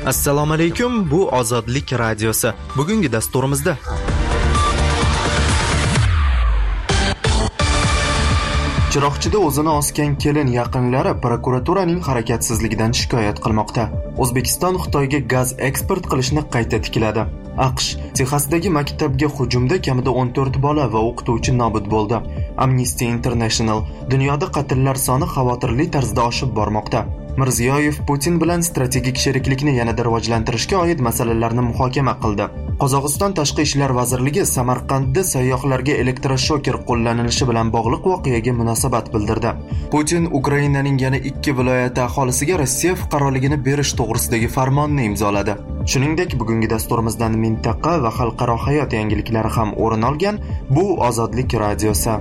Assalomu alaykum, bu Ozodlik radiosi. Bugungi dasturimizda Chiroqchida o'zini osgan kelin yaqinlari prokuraturaning harakatsizligidan shikoyat qilmoqda. O'zbekiston Xitoyga gaz eksport qilishni qayta tikladi. AQSh Texasdagi maktabga hujumda kamida 14 bola va o'qituvchi nobud bo'ldi. Amnesty International dunyoda qatllar soni xavotirli tarzda oshib bormoqda. Mirziyoyev Putin bilan strategik sheriklikni yanada rivojlantirishga oid masalalarni muhokama qildi. Qozog'iston Tashqi ishlar vazirligi Samarqandda sayyohlarga elektroshoker qo'llanilishi bilan bog'liq voqeaga munosabat bildirdi. Putin Ukrainaning yana 2 viloyati aholisiga Rossiya fuqaroligini berish to'g'risidagi farmonni imzoladi. Shuningdek, bugungi dasturimizdan mintaqa va xalqaro hayot yangiliklari ham o'rin olgan. Bu Ozodlik radiosi.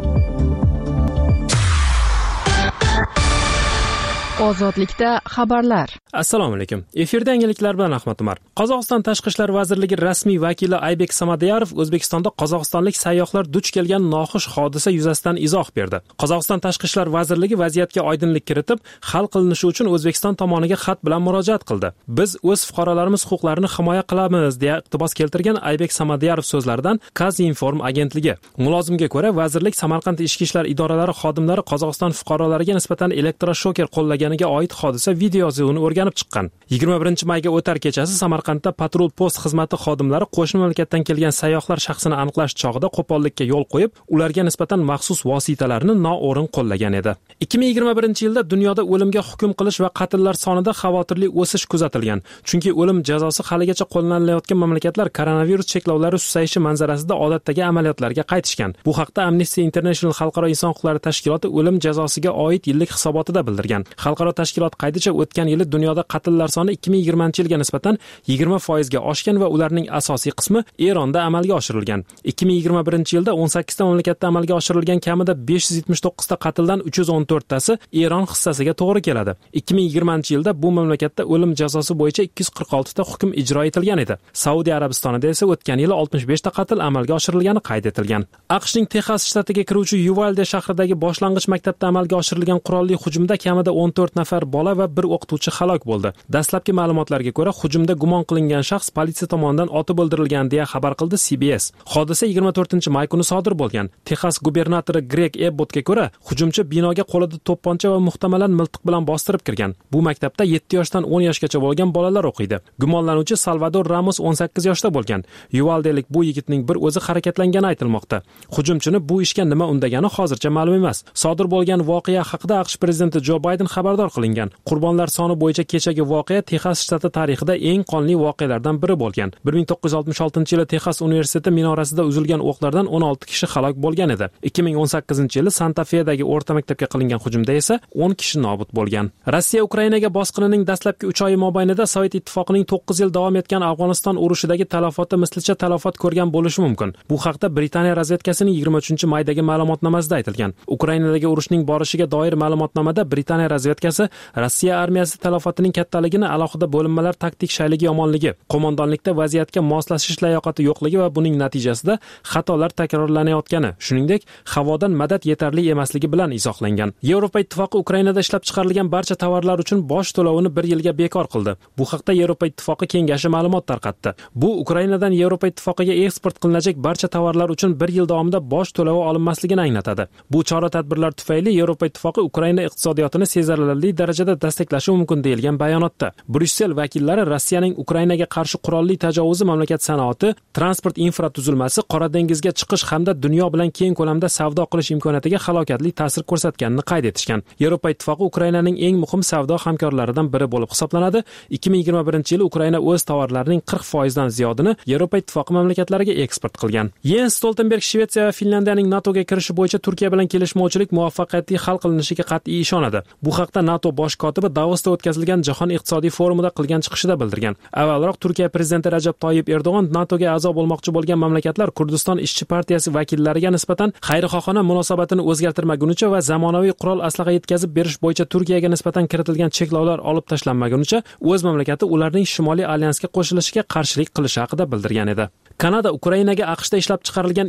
Ozodlikda xabarlar. Assalomu alaykum. Efirda yangiliklar bilan Ahmad Umar. Qozog'iston Tashqi ishlar vazirligi rasmiy vakili Aybek Samadiyarov O'zbekistonda qozog'istonlik sayyohlar duch kelgan noxush hodisa yuzasidan izoh berdi. Qozog'iston Tashqi ishlar vazirligi vaziyatga oydinlik kiritib, hal qilinishi uchun O'zbekiston tomoniga xat bilan murojaat qildi. Biz o'z fuqarolarimiz huquqlarini himoya qilamiz deya iqtibos keltirgan Aybek Samadiyarov so'zlaridan Kazinform agentligi. Mulozimga ko'ra, vazirlik Samarqand ichki ishlar idoralari xodimlari Qozog'iston fuqarolariga nisbatan elektroshoker qo'llaganiga oid hodisa videosini o'rganib chiqqan. 21-mayga o'tar kechasi Samarqandda patrul post xizmati xodimlari qo'shni mamlakatdan kelgan sayyohlar shaxsini aniqlash chog'ida qo'pollikka yo'l qo'yib, ularga nisbatan maxsus vositalarni noo'rin qo'llagan edi. 2021-yilda dunyoda o'limga hukm qilish va qatllar sonida xavotirli o'sish kuzatilgan. Chunki o'lim jazosi haligacha qo'llanilayotgan mamlakatlar koronavirus cheklovlari susayishi manzarasida odatdagi amaliyotlarga qaytishgan. Bu haqda Amnesty International xalqaro inson huquqlari tashkiloti o'lim jazosiga oid yillik hisobotida bildirgan. Xalqaro tashkilot qayticha o'tgan yili dunyoda qatllar soni 2020-yilga nisbatan 20% ga oshgan va ularning asosiy qismi Eronda amalga oshirilgan. 2021-yilda 18 ta mamlakatda amalga oshirilgan kamida 579 ta qatldan 314 tasi Eron hissasiga to'g'ri keladi. 2020-yilda bu mamlakatda o'lim jazosi bo'yicha 246 ta hukm ijro etilgan edi. Saudiya Arabistonida esa o'tgan yili 65 ta qatl amalga oshirilgani qayd etilgan. AQShning Texas shtatiga kiruvchi Uvalde shahridagi boshlang'ich maktabda amalga oshirilgan qurolli hujumda kamida 14 nafar bola va bir o'qituvchi halok bo'ldi. Dastlabki ma'lumotlarga ko'ra, hujumda gumon qilingan shaxs politsiya tomonidan otib o'ldirilgan deya xabar qildi CBS. Hodisa 24-may kuni sodir bo'lgan. Texas gubernatori Greg Abbottga ko'ra, hujumchi binoga qo'lida to'pponcha va muhtamalan miltiq bilan bostirib kirgan. Bu maktabda 7 yoshdan 10 yoshgacha bo'lgan bolalar o'qiydi. Gumonlanuvchi Salvador Ramos 18 yoshda bo'lgan. Uvaldelik bu yigitning bir o'zi harakatlangani aytilmoqda. Hujumchini bu ishga nima undagani hozircha ma'lum emas. Sodir bo'lgan voqea haqida AQSh prezidenti Jo Bayden xabardor qilingan. Qurbonlar soni bo'yicha kechagi voqea Texas shtati tarixida eng qonli voqealardan biri bo'lgan. 1966-yili Texas universiteti minorasida uzilgan o'qlardan 16 kishi halok bo'lgan edi. 2018-yili Santa Fedagi o'rta maktabga qilingan hujumda esa 10 kishi nobud bo'lgan. Rossiya Ukrainaga bosqinining dastlabki 3 oyi mobaynida Sovet ittifoqining 9 yil davom etgan Afg'oniston urushidagi talafoti mislicha talafot ko'rgan bo'lishi mumkin. Bu haqda Britaniya razvedkasining 23-maydagi ma'lumotnomasida aytilgan. Ukrainadagi urushning borishiga doir ma'lumotnomada Britaniya razvedkasi Rossiya armiyasi talofotining kattaligini, alohida bo'linmalar taktik shayligi yomonligi, qo'mondonlikda vaziyatga moslashish layoqati yo'qligi va buning natijasida xatolar takrorlanayotgani, shuningdek, havodan madad yetarli emasligi bilan izohlangan. Yevropa ittifoqi Ukrainada ishlab chiqarilgan barcha tovarlar uchun bosh to'lovini 1 yilga bekor qildi. Bu haqda Yevropa ittifoqi kengashi ma'lumot tarqatdi. Bu Ukrainadan Yevropa ittifoqiga eksport qilinajak barcha tovarlar uchun 1 yil davomida bosh to'lovi olinmasligini anglatadi. Bu chora-tadbirlar tufayli Yevropa ittifoqi Ukraina iqtisodiyotini sezilarli darajada dastaklashi mumkin deyilgan bayonotda. Bryussel vakillari Rossiyaning Ukrainaga qarshi qurolli tajovuzi mamlakat sanoati, transport infratuzilmasi, Qora dengizga chiqish hamda dunyo bilan keng ko'lamda savdo qilish imkoniyatiga halokatli ta'sir ko'rsatganini qayd etishgan. Yevropa ittifoqi Ukrainaning eng muhim savdo hamkorlaridan biri bo'lib hisoblanadi. 2021-yil Ukraina o'z tovarlarining 40% dan ziyodini Yevropa ittifoqi mamlakatlariga eksport qilgan. Jens Stoltenberg Shvetsiya va Finlandiyaning NATOga kirishi bo'yicha Turkiya bilan kelishmovchilik muvaffaqiyatli hal qilinishiga qat'iy ishonadi. Bu haqda NATO bosh kotibi Davosda o'tkazilgan Jahon iqtisodiy forumida qilgan chiqishida bildirgan. Avvalroq Turkiya prezidenti Rajab Toyyib Erdo'g'on NATOga a'zo bo'lmoqchi bo'lgan mamlakatlar Kurdiston ishchi partiyasi vakillariga nisbatan xayrixohona munosabatini o'zgartirmagunicha va zamonaviy qurol-aslaha yetkazib berish bo'yicha Turkiyaga nisbatan kiritilgan cheklovlar olib tashlanmagunicha o'z mamlakati ularning Shimoliy alyansga qo'shilishiga qarshilik qilishi haqida bildirgan edi. Kanada Ukrainaga AQShda ishlab chiqarilgan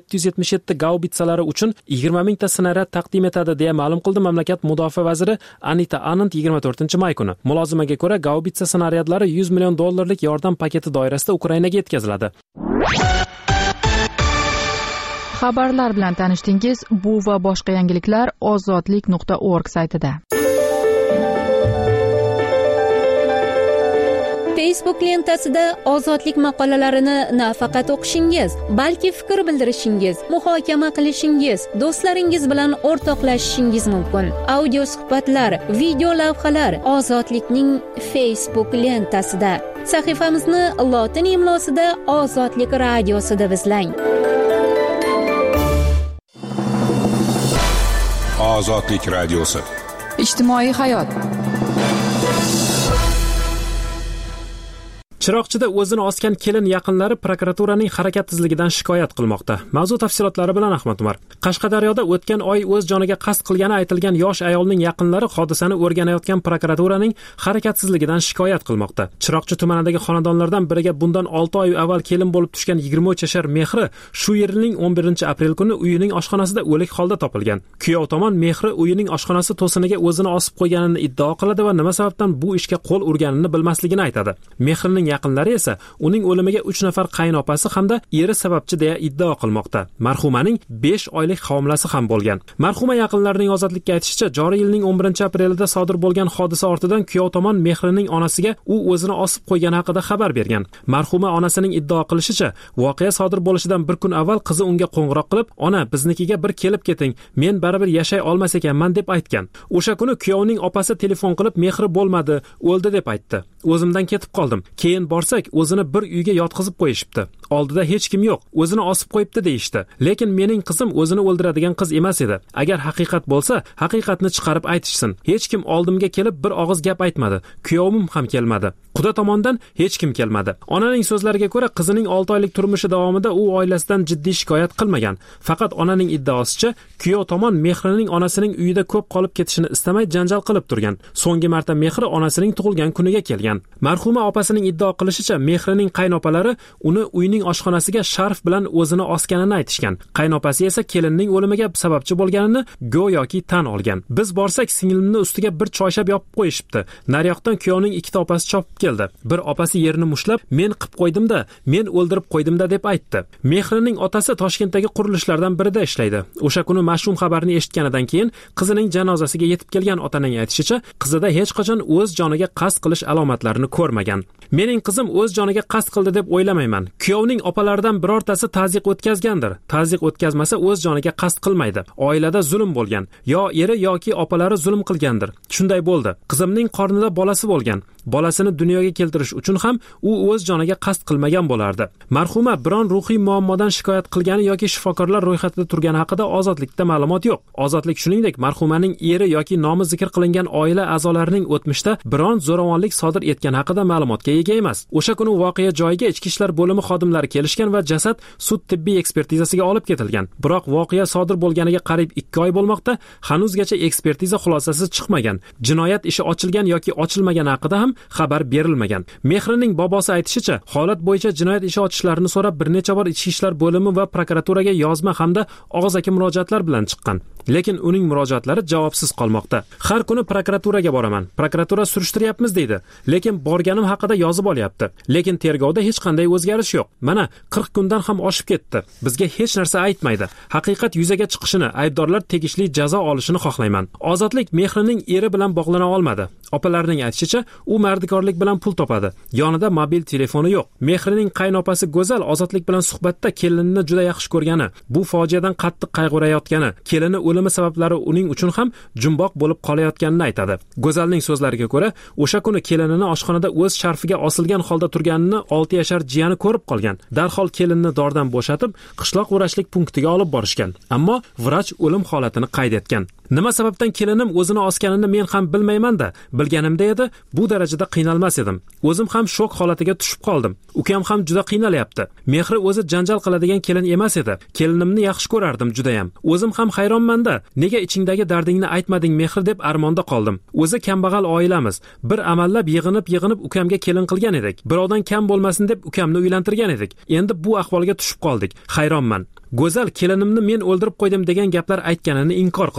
M777 gaubitsalari uchun 20 mingta snaryad taqdim etadi deya ma'lum qildi mamlakat mudofaa vaziri Anita Anand 24-may kuni. kuni. Mulozimaga ko'ra, Gaubitsa snaryadlari $100 million yordam paketi doirasida Ukrainaga yetkaziladi. Xabarlar bilan tanishdingiz. Bu va boshqa yangiliklar ozodlik.org saytida. Facebook lentasida ozodlik maqolalarini nafaqat o'qishingiz, balki fikr bildirishingiz, muhokama qilishingiz, do'stlaringiz bilan o'rtoqlashishingiz mumkin. Audio suhbatlar, video lavhalar ozodlikning Facebook lentasida. Sahifamizni lotin imlosida Ozodlik radiosida izlang. Ozodlik radiosi. Ijtimoiy hayot. Chiroqchida o'zini osgan kelin yaqinlari prokuraturaning harakat tezligidan shikoyat qilmoqda. Mavzu tafsilotlari bilan Ahmad Umar. Qashqadaryoda o'tgan oy o'z joniga qasd qilgani aytilgan yosh ayolning yaqinlari hodisani o'rganayotgan prokuraturaning harakatsizligidan shikoyat qilmoqda. Chiroqchi tumanidagi xonadonlardan biriga bundan 6 oy avval kelin bo'lib tushgan 23 yashar Mehri shu yilning 11-aprel kuni uyining oshxonasida o'lik holda topilgan. Kuyov tomon Mehri uyining oshxonasi to'siniga o'zini osib qo'yganini iddao qiladi va nima sababdan bu ishga qo'l urganini bilmasligini aytadi. Mehrining yaqinlari esa uning o'limiga 3 nafar qaynopasi hamda eri sababchi deya iddao qilmoqda. Marhumaning 5 oylik homilasi ham bo'lgan. Marhuma yaqinlarining ozodlikka aytishicha, joriy yilning 11-aprelida sodir bo'lgan hodisa ortidan kuyov tomon Mehrining onasiga u o'zini osib qo'ygani haqida xabar bergan. Marhuma onasining iddao qilishicha, voqea sodir bo'lishidan bir kun avval qizi unga qo'ng'iroq qilib, "Ona, biznikiga bir kelib keting, men baribir yashay olmas ekanman" deb aytgan. O'sha kuni kuyovning opasi telefon qilib, "Mehri bo'lmadi, o'ldi" deb aytdi. "O'zimdan ketib qoldim. Keyin borsak, o'zini bir uyga yotqizib qo'yishibdi. Oldida hech kim yo'q, o'zini osib qo'yibdi" deyishdi. Lekin mening qizim o'zini o'ldiradigan qiz emas edi. Agar haqiqat bo'lsa, haqiqatni chiqarib aytishsin. Hech kim oldimga kelib bir og'iz gap aytmadi. Kuyovim ham kelmadi. Quda tomondan hech kim kelmadi. Onaning so'zlariga ko'ra, qizining 6 oylik turmushi davomida u oilasidan jiddiy shikoyat qilmagan. Faqat onaning iddaosicha, kuyov tomon Mehrining onasining uyida ko'p qolib ketishini istamay janjal qilib turgan. So'nggi marta Mehri onasining tug'ilgan kuniga kelgan. Marhuma opasining iddao qilishicha, Mehrining qaynopalari uni uyning oshxonasiga sharf bilan o'zini osganini aytishgan. Qaynopasi esa kelinning o'limiga sababchi bo'lganini go'yoki tan olgan. "Biz borsak, singlimni ustiga bir choyshab yopib qo'yishibdi. Naryoqdan kuyovning ikkita opasi chopib keldi. Bir opasi yerini mushlab, "Men qilib qo'ydim-da, men o'ldirib qo'ydim-da" deb aytdi. Mehrining otasi Toshkentdagi qurilishlardan birida ishlaydi. O'sha kuni mash'um xabarni eshitganidan keyin qizining janozasiga yetib kelgan otaning aytishicha, qizida hech qachon o'z joniga qasd qilish alomatlarini ko'rmagan. "Mening qizim o'z joniga qasd qildi deb o'ylamayman. Kuyovning opalaridan birortasi ta'ziq o'tkazgandir. Ta'ziq o'tkazmasa o'z joniga qasd qilmaydi. Oilada zulm bo'lgan. Yo eri yoki opalari zulm qilgandir. Shunday bo'ldi. Qizimning qornida bolasi bo'lgan. Bolasini dunyoga keltirish uchun ham u o'z joniga qasd qilmagan bo'lardi." Marhuma biron ruhiy muammodan shikoyat qilgani yoki shifokorlar ro'yxatida turgani haqida Ozodlikda ma'lumot yo'q. Ozodlik shuningdek marhumaning eri yoki nomi zikr qilingan oila a'zolarining o'tmishda biron zo'ravonlik sodir etgani haqida ma'lumotga ega emas. O'sha kuni voqea joyiga Ichki ishlar bo'limi xodimlari kelishgan va jasad sud tibbiy ekspertizasiga olib ketilgan. Biroq voqea sodir bo'lganiga qariyb 2 oy bo'lmoqda, hanuzgacha ekspertiza xulosasi chiqmagan. Jinoyat ishi ochilgan yoki ochilmagani haqida ham xabar berilmagan. Mehrining bobosi aytishicha, holat bo'yicha jinoyat ishi ochishlarini so'rab bir necha bor Ichki ishlar bo'limi va prokuraturaga yozma hamda og'zaki murojaatlar bilan chiqqan. Lekin uning murojaatlari javobsiz qolmoqda. "Har kuni prokuraturaga boraman. Prokuratura surishtiryapmiz" deydi. Lekin borganim haqida yozib olyapti. Lekin tergovda hech qanday o'zgarish yo'q. Mana 40 kundan ham oshib ketdi. Bizga hech narsa aytmaydi. Haqiqat yuzaga chiqishini, aybdorlar tegishli jazo olishini xohlayman. Ozodlik Mehrining eri bilan bog'lana olmadi. Opalarining aytishicha, u mardikorlik bilan pul topadi. Yonida mobil telefoni yo'q. Mehrining qaynopasi Go'zal Ozodlik bilan suhbatda kelinini juda yaxshi ko'rgani, bu fojiadan qattiq qayg'urayotgani, kelini o'limi sabablari uning uchun ham jumboq bo'lib qolayotganini aytadi. Go'zalning so'zlariga ko'ra, o'sha kuni kelinini oshxonada o'z sharfiga osilgan holda turganini 6 yashar jiyani ko'rib qolgan. Darhol kelinni dordan bo'shatib, qishloq vrachlik punktiga olib borishgan. Ammo vrach o'lim holatini qayd etgan. "Nima sababdan kelinim o'zini osganini men ham bilmayman-da. Bilganimda edi, bu darajada qiynalmas edim. O'zim ham shok holatiga tushib qoldim. Ukam ham juda qiynalyapti. Mehri o'zi janjal qiladigan kelin emas edi. Kelinimni yaxshi ko'rardim juda ham. O'zim ham hayronman-da. Nega ichingdagi dardingni aytmading Mehri deb armonda qoldim. O'zi kambag'al oilamiz. Bir amallab yig'inib ukamga kelin qilgan edik. Birovdan kam bo'lmasin deb ukamni uylantirgan edik. Endi bu ahvolga tushib qoldik. Hayronman." Go'zal kelinimni men o'ldirib qo'ydim degan gaplar aytganini inkor qildi.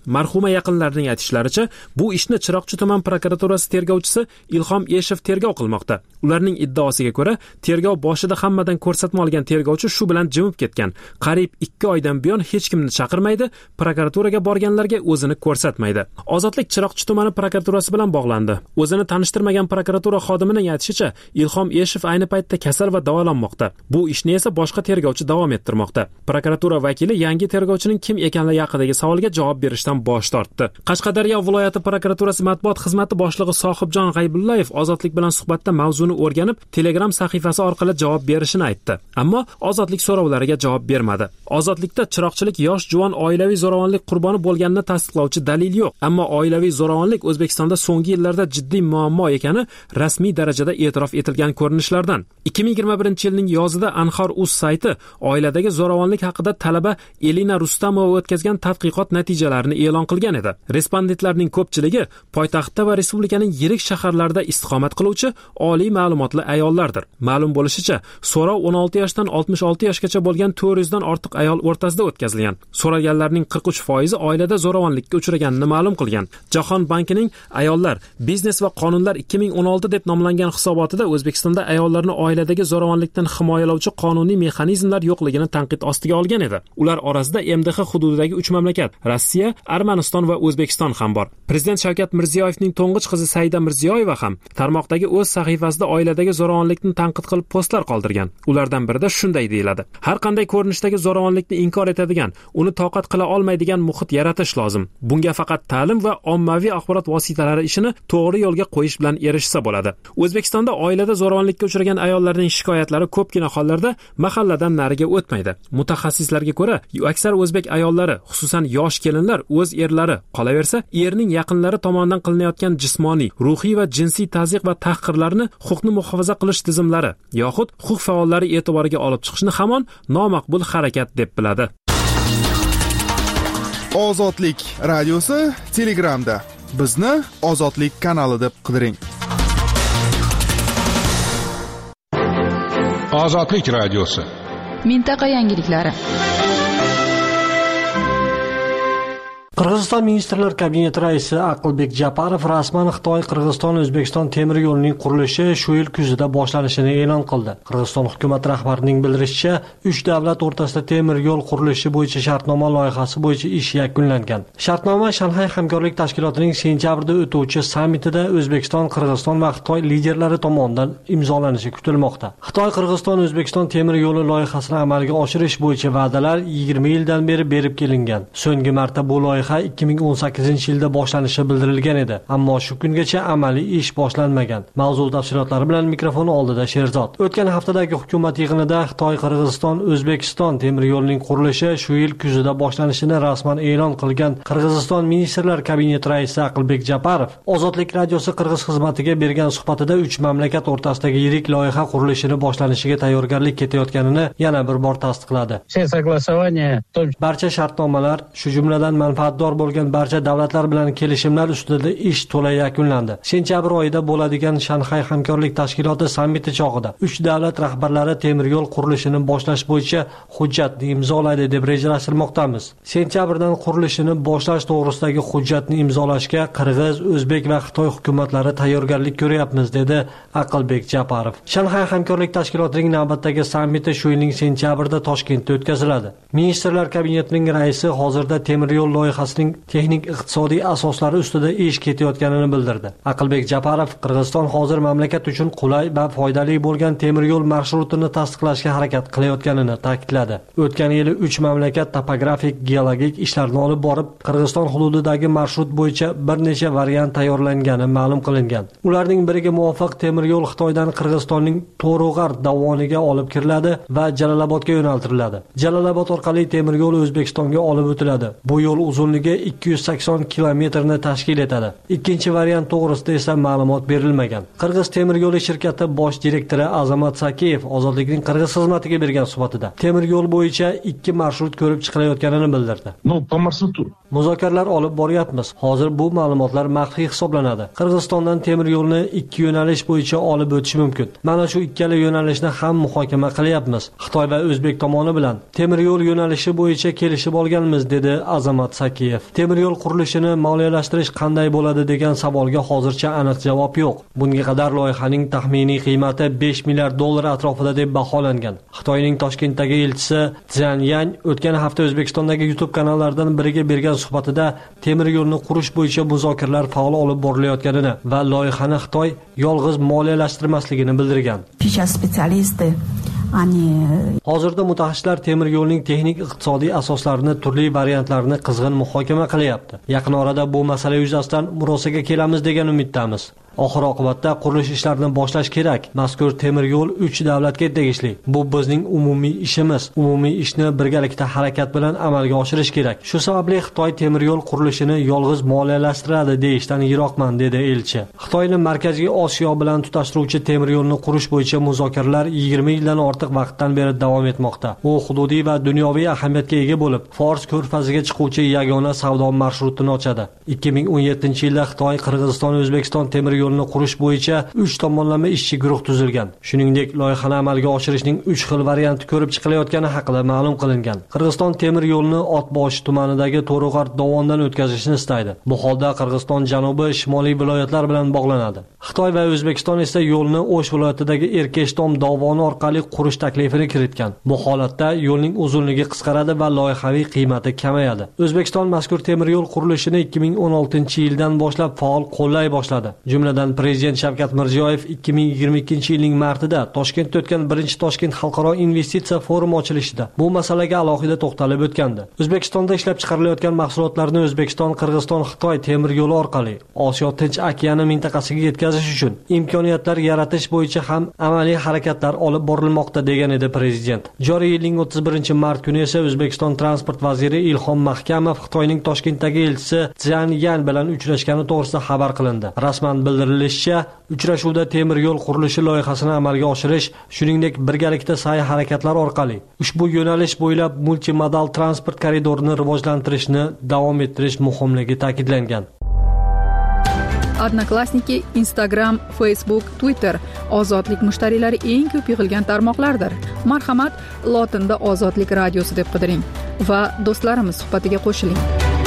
Marhuma yaqinlarining aytishlaricha, bu ishni Chiroqchi tuman prokuraturasi tergovchisi Ilhom Eshev tergov qilmoqda. Ularning iddaosiga ko'ra, tergov boshida hammadan ko'rsatma olgan tergovchi shu bilan jimib ketgan. Qariyb 2 oydan buyon hech kimni chaqirmaydi, prokuraturaga borganlarga o'zini ko'rsatmaydi. Ozodlik Chiroqchi tumani prokuraturasi bilan bog'landi. O'zini tanishtirmagan prokuratura xodimining aytishicha, Ilhom Eshev ayni paytda kasal va davolanmoqda. Bu ishni esa boshqa tergovchi davom ettirmoqda. Prokuratura vakili yangi tergovchining kim ekanligi haqidagi savolga javob berishdan bosh tortdi. Qashqadaryo viloyati prokuraturasi matbuot xizmati boshlig'i Sohibjon G'aybullayev Ozodlik bilan suhbatda mavzuni o'rganib, Telegram sahifasi orqali javob berishini aytdi. Ammo Ozodlik so'rovlariga javob bermadi. Ozodlikda chiroqchilik yosh juvon oilaviy zo'ravonlik qurboni bo'lganini tasdiqlovchi dalil yo'q. Ammo oilaviy zo'ravonlik O'zbekistonda so'nggi yillarda jiddiy muammo ekani rasmiy darajada e'tirof etilgan ko'rinishlardan. 2021-yilning yozida Anhor.uz sayti oiladagi zo'ravonlik haqida talaba Elina Rustamova o'tkazgan tadqiqot natijalarini e'lon qilgan edi. Respondentlarning ko'pchiligi poytaxtda va respublikaning yirik shaharlarida istiqomat qiluvchi oliy ma'lumotli ayollardir. Ma'lum bo'lishicha, so'rov 16 yoshdan 66 yoshgacha bo'lgan 400 dan ortiq ayol o'rtasida o'tkazilgan. So'raganlarning 43% oilada zo'ravonlikka uchraganini ma'lum qilgan. Jahon bankining ayollar, biznes va qonunlar 2016 deb nomlangan hisobotida O'zbekistonda ayollarni oiladagi zo'ravonlikdan himoyalovchi qonuniy mexanizmlar yo'qligini tanqid ostiga olgan edi. Ular orasida MDH hududidagi 3 mamlakat, Rossiya, Armaniston va O'zbekiston ham bor. Prezident Shavkat Mirziyoyevning to'ng'ich qizi Saida Mirziyoyeva ham tarmoqdagi o'z sahifasida oiladagi zo'ravonlikni tanqid qilib postlar qoldirgan. Ulardan birida shunday deyiladi: har qanday ko'rinishdagi zo'ravonlikni inkor etadigan, uni toqat qila olmaydigan muhit yaratish lozim. Bunga faqat ta'lim va ommaviy axborot vositalari ishini to'g'ri yo'lga qo'yish bilan erishsa bo'ladi. O'zbekistonda oilada zo'ravonlikka uchragan ayollarning shikoyatlari ko'pgina hollarda mahalladan nariga o'tmaydi. Mutaxassislarga ko'ra, aksar o'zbek ayollari, xususan yosh kelinlar o'z erlari, qolaversa erning yaqinlari tomonidan qilinayotgan jismoniy, ruhiy va jinsiy tazyiq va tahqirlarni huquqni muhofaza qilish tizimlari yoxud huquq faollari e'tiboriga olib chiqishni hamon nomaqbul harakat deb biladi. Ozodlik radiosi Telegramda. Bizni Ozodlik kanali deb qidiring. Ozodlik radiosi. Mintaqa yangiliklari. Qirg'iziston Ministrlar Kabineti raisi Aqlbek Japarov rasman Xitoy-Qirg'iziston-O'zbekiston temir yo'lining qurilishi shu yil kuzida boshlanishini e'lon qildi. Qirg'iziston hukumat rahbarining bildirishicha, 3 davlat o'rtasida temir yo'l qurilishi bo'yicha shartnoma loyihasi bo'yicha ish yakunlangan. Shartnoma Shanxay hamkorlik tashkilotining sentyabrda o'tuvchi sammitida O'zbekiston, Qirg'iziston va Xitoy liderlari tomonidan imzolanishi kutilmoqda. Xitoy-Qirg'iziston-O'zbekiston temir yo'li loyihasini amalga oshirish bo'yicha va'dalar 20 yildan beri berib kelingan. So'nggi marta bu loyiha 2018-yilda boshlanishi bildirilgan edi, ammo shu kungacha amaliy ish boshlanmagan. Mavzu tafsilotlari bilan mikrofon oldida Sherzod. O'tgan haftadagi hukumat yig'inida Xitoy-Qirg'iziston-O'zbekiston temir yo'lining qurilishi shu yil kuzida boshlanishini rasman e'lon qilgan Qirg'iziston Ministrlar Kabineti raisi Aqlbek Japarov Ozodlik radiosi Qirg'iz xizmatiga bergan suhbatida 3 mamlakat o'rtasidagi yirik loyiha qurilishini boshlanishiga tayyorgarlik ketayotganini yana bir bor tasdiqladi. Barcha shartnomalar, shu jumladan manfaatdor bo'lgan barcha davlatlar bilan kelishimlar ustida ish to'la yakunlandi. Sentyabr oyida bo'ladigan Shanxay hamkorlik tashkiloti sammiti chog'ida 3 davlat rahbarlari temir yo'l qurilishini boshlash bo'yicha hujjatni imzolaydi deb rejalashtirmoqdamiz. Sentyabrdan qurilishini boshlash to'g'risidagi hujjatni imzolashga Qirg'iz, O'zbek va Xitoy hukumatlari tayyorgarlik ko'ryapmiz, dedi Aqlbek Japarov. Shanxay hamkorlik tashkilotining navbatdagi sammiti shu yilning sentyabrida Toshkentda o'tkaziladi. Ministrlar kabinetining raisi hozirda temir yo'l loyihasining texnik iqtisodiy asoslari ustida ish ketayotganini bildirdi. Aqlbek Japarov Qirg'iziston hozir mamlakat uchun qulay va foydali bo'lgan temir yo'l marshrutini tasdiqlashga harakat qilayotganini ta'kidladi. O'tgan yili 3 mamlakat topografik, geologik ishlarni olib borib, Qirg'iziston hududidagi marshrut bo'yicha bir necha variant tayyorlangani ma'lum qilingan. Ularning biriga muvofiq temir yo'l Xitoydan Qirg'izistonning To'rug'ar dovoniga olib kiriladi va Jalolobodga yo'naltiriladi. Jalolobod orqali temir yo'l O'zbekistonga olib o'tiladi. Bu yo'l uzunligi 280 kilometrni tashkil etadi. Ikkinchi variant to'g'risida esa ma'lumot berilmagan. Qirg'iz temir yo'li shirkati bosh direktori Azamat Sakiyev Ozodlikning Qirg'iz xizmatiga bergan suhbatida temir yo'l bo'yicha 2 marshrut ko'rib chiqilayotganini bildirdi. Muzokaralar olib boryapmiz. Hozir bu ma'lumotlar maxfiy hisoblanadi. Qirg'izistondan temir yo'lni 2 yo'nalish bo'yicha olib o'tish mumkin. Mana shu ikkala yo'nalishni ham muhokama qilyapmiz. Xitoy va O'zbek tomoni bilan temir yo'l yo'nalishi bo'yicha kelishib olganmiz, dedi Azamat Sakiyev. Bakiyev. Temir yo'l qurilishini moliyalashtirish qanday bo'ladi degan savolga hozircha aniq javob yo'q. Bunga qadar loyihaning taxminiy qiymati 5 milliard dollar atrofida deb baholangan. Xitoyning Toshkentdagi elchisi Zhang Yan o'tgan hafta O'zbekistondagi YouTube kanallaridan biriga bergan suhbatida temir yo'lni qurish bo'yicha muzokaralar faol olib borilayotganini va loyihani Xitoy yolg'iz moliyalashtirmasligini bildirgan. Hozirda mutaxassislar temir yo'lning texnik iqtisodiy asoslarini, turli variantlarini qizg'in muhokama qilyapti. Yaqin orada bu masala yuzasidan murosaga kelamiz degan umiddamiz. Oxir oqibatda qurilish ishlarini boshlash kerak. Mazkur temir yo'l 3 davlatga tegishli. Bu bizning umumiy ishimiz. Umumiy ishni birgalikda harakat bilan amalga oshirish kerak. Shu sababli Xitoy temir yo'l qurilishini yolg'iz moliyalashtiradi deyishdan yiroqman, dedi elchi. Xitoyning Markaziy Osiyo bilan tutashtiruvchi temir yo'lni qurish bo'yicha muzokaralar 20 yildan ortiq vaqtdan beri davom etmoqda. U hududiy va dunyoviy ahamiyatga ega bo'lib, Fors ko'rfaziga chiquvchi yagona savdo marshrutini ochadi. 2017-yilda Xitoy, Qirg'iziston, O'zbekiston temir yo'lni qurish bo'yicha 3 tomonlama ishchi guruh tuzilgan. Shuningdek, loyihani amalga oshirishning 3 xil varianti ko'rib chiqilayotgani haqida ma'lum qilingan. Qirg'iziston temir yo'lini Otbosh tumanidagi To'rug'ar dovondan o'tkazishni istaydi. Bu holda Qirg'iziston janubi shimoliy viloyatlar bilan bog'lanadi. Xitoy va O'zbekiston esa yo'lni O'sh viloyatidagi Erkeshtom dovoni orqali qurish taklifini kiritgan. Bu holatda yo'lning uzunligi qisqaradi va loyihaviy qiymati kamayadi. O'zbekiston mazkur temir yo'l qurilishini 2016-yildan boshlab faol qo'llay boshladi. Jumladan Prezident Shavkat Mirziyoyev 2022-yilning martida Toshkentda o'tgan 1-Toshkent xalqaro investitsiya forumi ochilishida bu masalaga alohida to'xtalib o'tgandi. O'zbekistonda ishlab chiqarilayotgan mahsulotlarni O'zbekiston, Qirg'iziston, Xitoy temir yo'li orqali Osiyo Tinch okeani mintaqasiga yetkazish uchun imkoniyatlar yaratish bo'yicha ham amaliy harakatlar olib borilmoqda, degan edi Prezident. Joriy yilning 31-mart kuni esa O'zbekiston transport vaziri Ilhom Mahkamov Xitoyning Toshkentdagi elchisi Zhang Yan bilan uchrashgani to'g'risida xabar qilindi. Rasman bildirilishicha, uchrashuvda temir yo'l qurilishi loyihasini amalga oshirish, shuningdek birgalikda sa'y-harakatlar orqali ushbu yo'nalish bo'ylab multimodal transport koridorini rivojlantirishni davom ettirish muhimligi ta'kidlangan. Odnoklassniki, Instagram, Facebook, Twitter ozodlik mushtariylari eng ko'p yig'ilgan tarmoqlardir. Marhamat, lotinda Ozodlik radiosi deb qidiring va do'stlarimiz suhbatiga qo'shiling.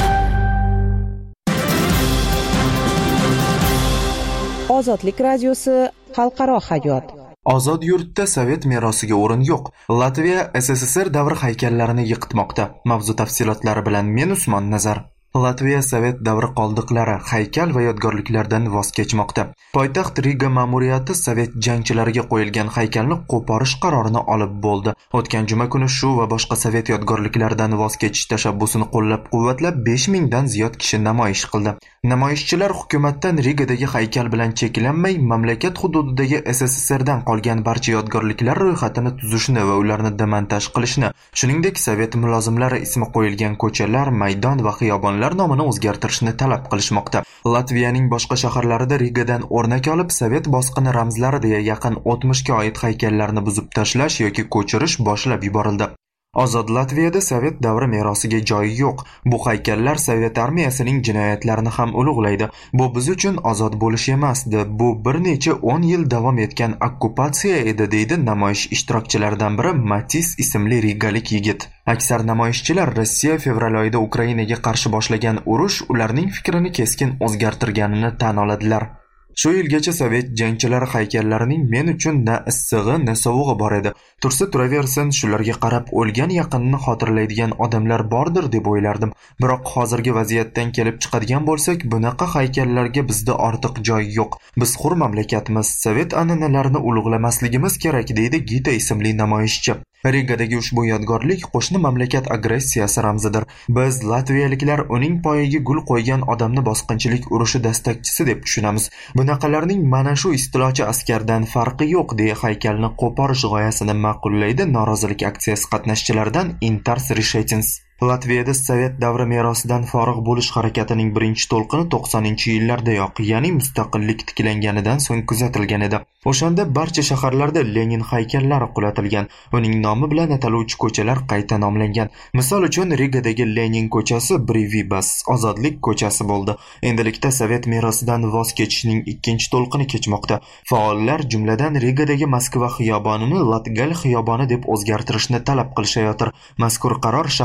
Ozodlik radiosi xalqaro hayot. Ozod yurtda sovet merosiga o'rin yo'q. Latviya SSSR davri haykallarini yiqitmoqda. Mavzu tafsilotlari bilan men Usmon Nazar. Latviya sovet davri qoldiqlari, haykal va yodgorliklardan voz kechmoqda. Poytaxt Riga ma'muriyati sovet jangchilariga qo'yilgan haykalni qo'porish qarorini olib bo'ldi. O'tgan juma kuni shu va boshqa sovet yodgorliklaridan voz kechish tashabbusini qo'llab-quvvatlab 5000 dan ziyod kishi namoyish qildi. Namoyishchilar hukumatdan Rigadagi haykal bilan cheklanmay, mamlakat hududidagi SSSRdan qolgan barcha yodgorliklar ro'yxatini tuzishni va ularni demontaj qilishni, shuningdek sovet mulozimlari ismi qo'yilgan ko'chalar, maydon va xiyobonlar nomini o'zgartirishni talab qilishmoqda. Latviyaning boshqa shaharlarida Rigadan o'rnak olib, sovet bosqini ramzlari deya yaqin 60 ga oid haykallarni buzib tashlash yoki ko'chirish boshlab yuborildi. Ozod Latviyada sovet davri merosiga joyi yo'q. Bu haykallar sovet armiyasining jinoyatlarini ham ulug'laydi. Bu biz uchun ozod bo'lish emasdi. Bu bir necha 10 yil davom etgan okkupatsiya edi, deydi namoyish ishtirokchilaridan biri Matis ismli rigalik yigit. Aksar namoyishchilar Rossiya fevral oyida Ukrainaga qarshi boshlagan urush ularning fikrini keskin o'zgartirganini tan oladilar. Shu yilgacha sovet jangchilari haykallarining men uchun na issig'i, na sovug'i bor edi. Tursa turaversin, shularga qarab o'lgan yaqinni xotirlaydigan odamlar bordir deb o'ylardim. Biroq hozirgi vaziyatdan kelib chiqadigan bo'lsak, bunaqa haykallarga bizda ortiq joy yo'q. Biz hur mamlakatmiz, sovet an'analarini ulug'lamasligimiz kerak, deydi Gita ismli namoyishchi. Rigadagi ushbu yodgorlik qo'shni mamlakat agressiyasi ramzidir. Biz latviyaliklar uning poyiga gul qo'ygan odamni bosqinchilik urushi dastakchisi deb tushunamiz. Bunaqalarning mana shu istilochi askardan farqi yo'q, deya haykalni qo'porish g'oyasini ma'qullaydi norozilik aksiyasi qatnashchilaridan Intars Rishetins. Latviyada sovet davri merosidan forig' bo'lish harakatining birinchi to'lqini 90-yillardayoq, ya'ni mustaqillik tiklanganidan so'ng kuzatilgan edi. O'shanda barcha shaharlarda Lenin haykallari qulatilgan. Uning nomi bilan ataluvchi ko'chalar qayta nomlangan. Misol uchun Rigadagi Lenin ko'chasi Brivibas, Ozodlik ko'chasi bo'ldi. Endilikda sovet merosidan voz kechishning ikkinchi to'lqini kechmoqda. Faollar jumladan Rigadagi Moskva xiyobonini Latgal xiyoboni deb o'zgartirishni talab qilishayotir. Mazkur qaror shahar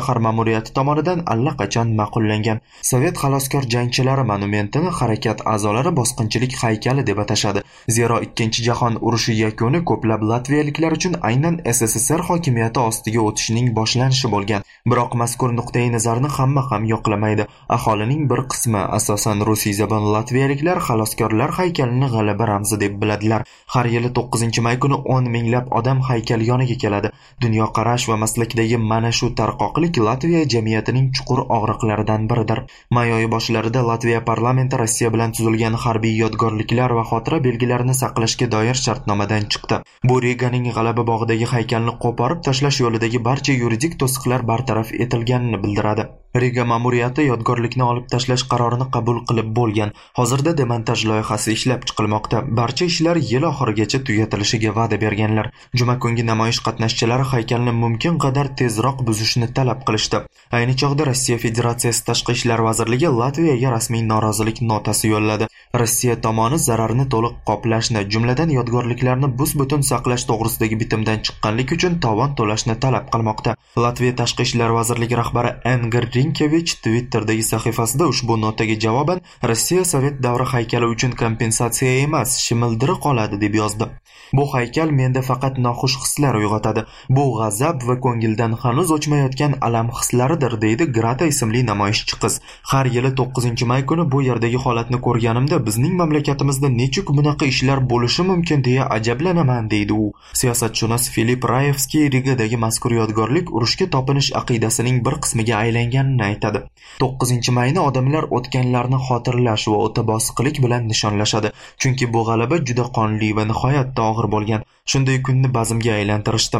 ma'muriyati tomonidan allaqachon ma'qullangan. Sovet xaloskor jangchilari monumentini harakat a'zolari bosqinchilik haykali deb atashadi. Zero Ikkinchi jahon urushi yakuni ko'plab latviyaliklar uchun aynan SSSR hokimiyati ostiga o'tishning boshlanishi bo'lgan. Biroq mazkur nuqtai nazarni hamma ham yoqlamaydi. Aholining bir qismi, asosan rusiyzabon latviyaliklar, xaloskorlar haykalini g'alaba ramzi deb biladilar. Har yili 9-may kuni 10 minglab odam haykal yoniga keladi. Dunyoqarash va maslakdagi mana shu tarqoqlik Latviya jamiyatining chuqur og'riqlaridan biridir. May oyi boshlarida Latviya parlamenti Rossiya bilan tuzilgan harbiy yodgorliklar va xotira belgilarini saqlashga doir shartnomadan chiqdi. Bu Riganing G'alaba bog'idagi haykalni qo'porib tashlash yo'lidagi barcha yuridik to'siqlar bartaraf etilganini bildiradi. Riga ma'muriyati yodgorlikni olib tashlash qarorini qabul qilib bo'lgan. Hozirda demontaj loyihasi ishlab chiqilmoqda. Barcha ishlar yil oxirigacha tugatilishiga va'da berganlar. Juma kungi namoyish qatnashchilari haykalni mumkin qadar tezroq buzishni talab qilishdi. Ayni chog'da Rossiya Federatsiyasi Tashqi ishlar vazirligi Latviyaga rasmiy norozilik notasi yo'lladi. Rossiya tomoni zararni to'liq qoplashni, jumladan yodgorliklarni bus-butun saqlash to'g'risidagi bitimdan chiqqanlik uchun tovon to'lashni talab qilmoqda. Latviya Tashqi ishlar vazirligi rahbari Engir Rinkevich Twitter'dagi sahifasida ushbu notaga javoban Rossiya Sovet davri haykali uchun kompensatsiya emas, shimildiri qoladi deb yozdi. Bu haykal menda faqat noxush hislar uyg'otadi. Bu g'azab va ko'ngildan hanuz o'chmayotgan alam hislaridir, deydi Grata ismli namoyishchi qiz. Har yili 9-may kuni bu yerdagi holatni ko'rganimda bizning mamlakatimizda nechuk bunaqa ishlar bo'lishi mumkin deya ajablanaman, deydi u. Siyosatshunos Filip Rayevskiy Rigadagi mazkur yodgorlik urushga topinish aqidasining bir qismiga aylanganini aytadi. 9-mayni odamlar o'tganlarni xotirlash va o'ta bosiqlik bilan nishonlashadi. Chunki bu g'alaba juda qonli va nihoyatda og'ir bo'lgan. Shunday kunni bazmga aylantirishdi.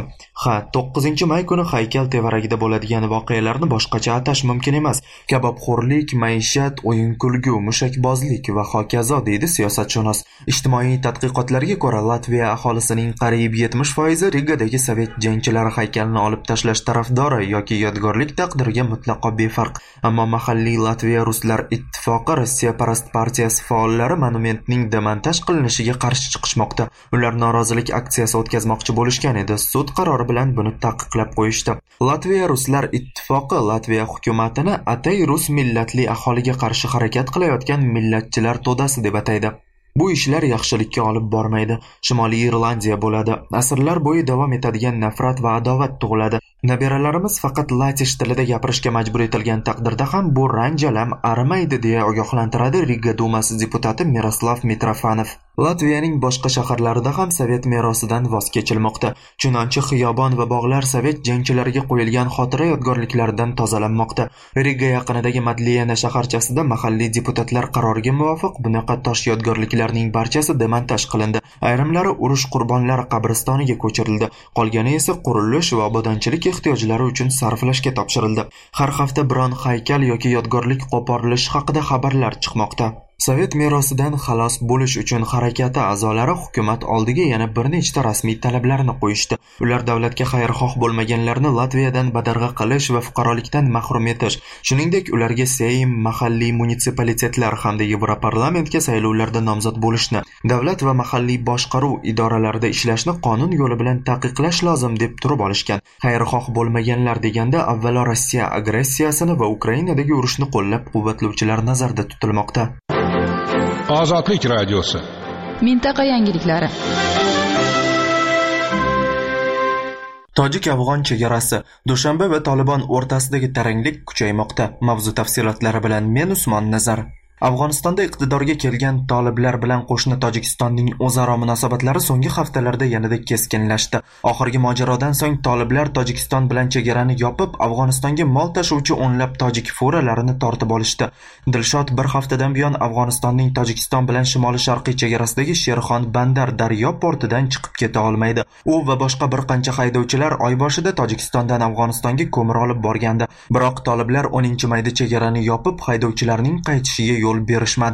9-may kuni haykal tevaragida bo'ladigan voqealarni boshqacha atash mumkin emas. Kabobxo'rlik, maishat, o'yin-kulgu, mushakbozlik va hokazo, deydi siyosatshunos. Ijtimoiy tadqiqotlarga ko'ra, Latviya aholisining qariyb 70% Rigadagi sovet jangchilari haykalini olib tashlash tarafdori yoki yodgorlik taqdiriga mutlaqo befarq. Ammo mahalliy Latviya Ruslar ittifoqi Rossiya parast partiyasi faollari monumentning demontaj qilinishiga qarshi chiqishmoqda. Ular norozilik aksiyasi o'tkazmoqchi bo'lishgan edi. Sud qarori bilan buni taqiqlab qo'yishdi. Latviya Ruslar ittifoqi Latviya hukumatini atay rus millatli aholiga qarshi harakat qilayotgan millatchilar to'dasi deb ataydi. Bu ishlar yaxshilikka olib bormaydi. Shimoliy Irlandiya bo'ladi. Asrlar bo'yi davom etadigan nafrat va adovat tug'iladi. Nabiralarimiz faqat latish tilida gapirishga majbur etilgan taqdirda ham bu ranjalam arimaydi deya ogohlantiradi Riga dumasi deputati Miroslav Mitrofanov. Latviyaning boshqa shaharlarida ham sovet merosidan voz kechilmoqda. Chunonchi xiyobon va bog'lar sovet jangchilariga qo'yilgan xotira yodgorliklaridan tozalanmoqda. Riga yaqinidagi Madliyana shaharchasida mahalliy deputatlar qaroriga muvofiq bunaqa tosh yodgorliklarning barchasi demontaj qilindi. Ayrimlari urush qurbonlari qabristoniga ko'chirildi. Qolgani esa qurilish va obodonchilik ehtiyojlari uchun sarflashga topshirildi. Har hafta biron haykal yoki yodgorlik qo'porilishi haqida xabarlar chiqmoqda. Sovet merosidan xalos bo'lish uchun harakati a'zolari hukumat oldiga yana bir nechta rasmiy talablarni qo'yishdi. Ular davlatga xayrixoh bo'lmaganlarni Latviyadan badarg'a qilish va fuqarolikdan mahrum etish, shuningdek ularga Seym, mahalliy munitsipalitetlar hamda Yevroparlamentga saylovlarda nomzod bo'lishni, davlat va mahalliy boshqaruv idoralarida ishlashni qonun yo'li bilan taqiqlash lozim deb turib olishgan. Xayrixoh bo'lmaganlar deganda avvalo Rossiya agressiyasini va Ukrainadagi urushni qo'llab-quvvatlovchilar nazarda tutilmoqda. Ozodlik radiosi. Mintaqa yangiliklari. Tojik-afg'on chegarasi, Dushanbe va Tolibon o'rtasidagi taranglik kuchaymoqda. Mavzu tafsilotlari bilan men Usmon Nazar. Afg'onistonda iqtidorga kelgan toliblar bilan qo'shni Tojikistonning o'zaro munosabatlari so'nggi haftalarda yanada keskinlashdi. Oxirgi mojarodan so'ng toliblar Tojikiston bilan chegarani yopib, Afg'onistonga mol tashuvchi o'nlab tojik furalarini tortib olishdi. Dilshod bir haftadan buyon Afg'onistonning Tojikiston bilan shimoli-sharqiy chegarasidagi Sherxon Bandar daryo portidan chiqib keta olmaydi. U va boshqa bir qancha haydovchilar oy boshida Tojikistondan Afg'onistonga ko'mir olib borgandi. Biroq toliblar 10-mayda chegarani yopib, haydovchilarning qaytishiga yo'l berishmadi.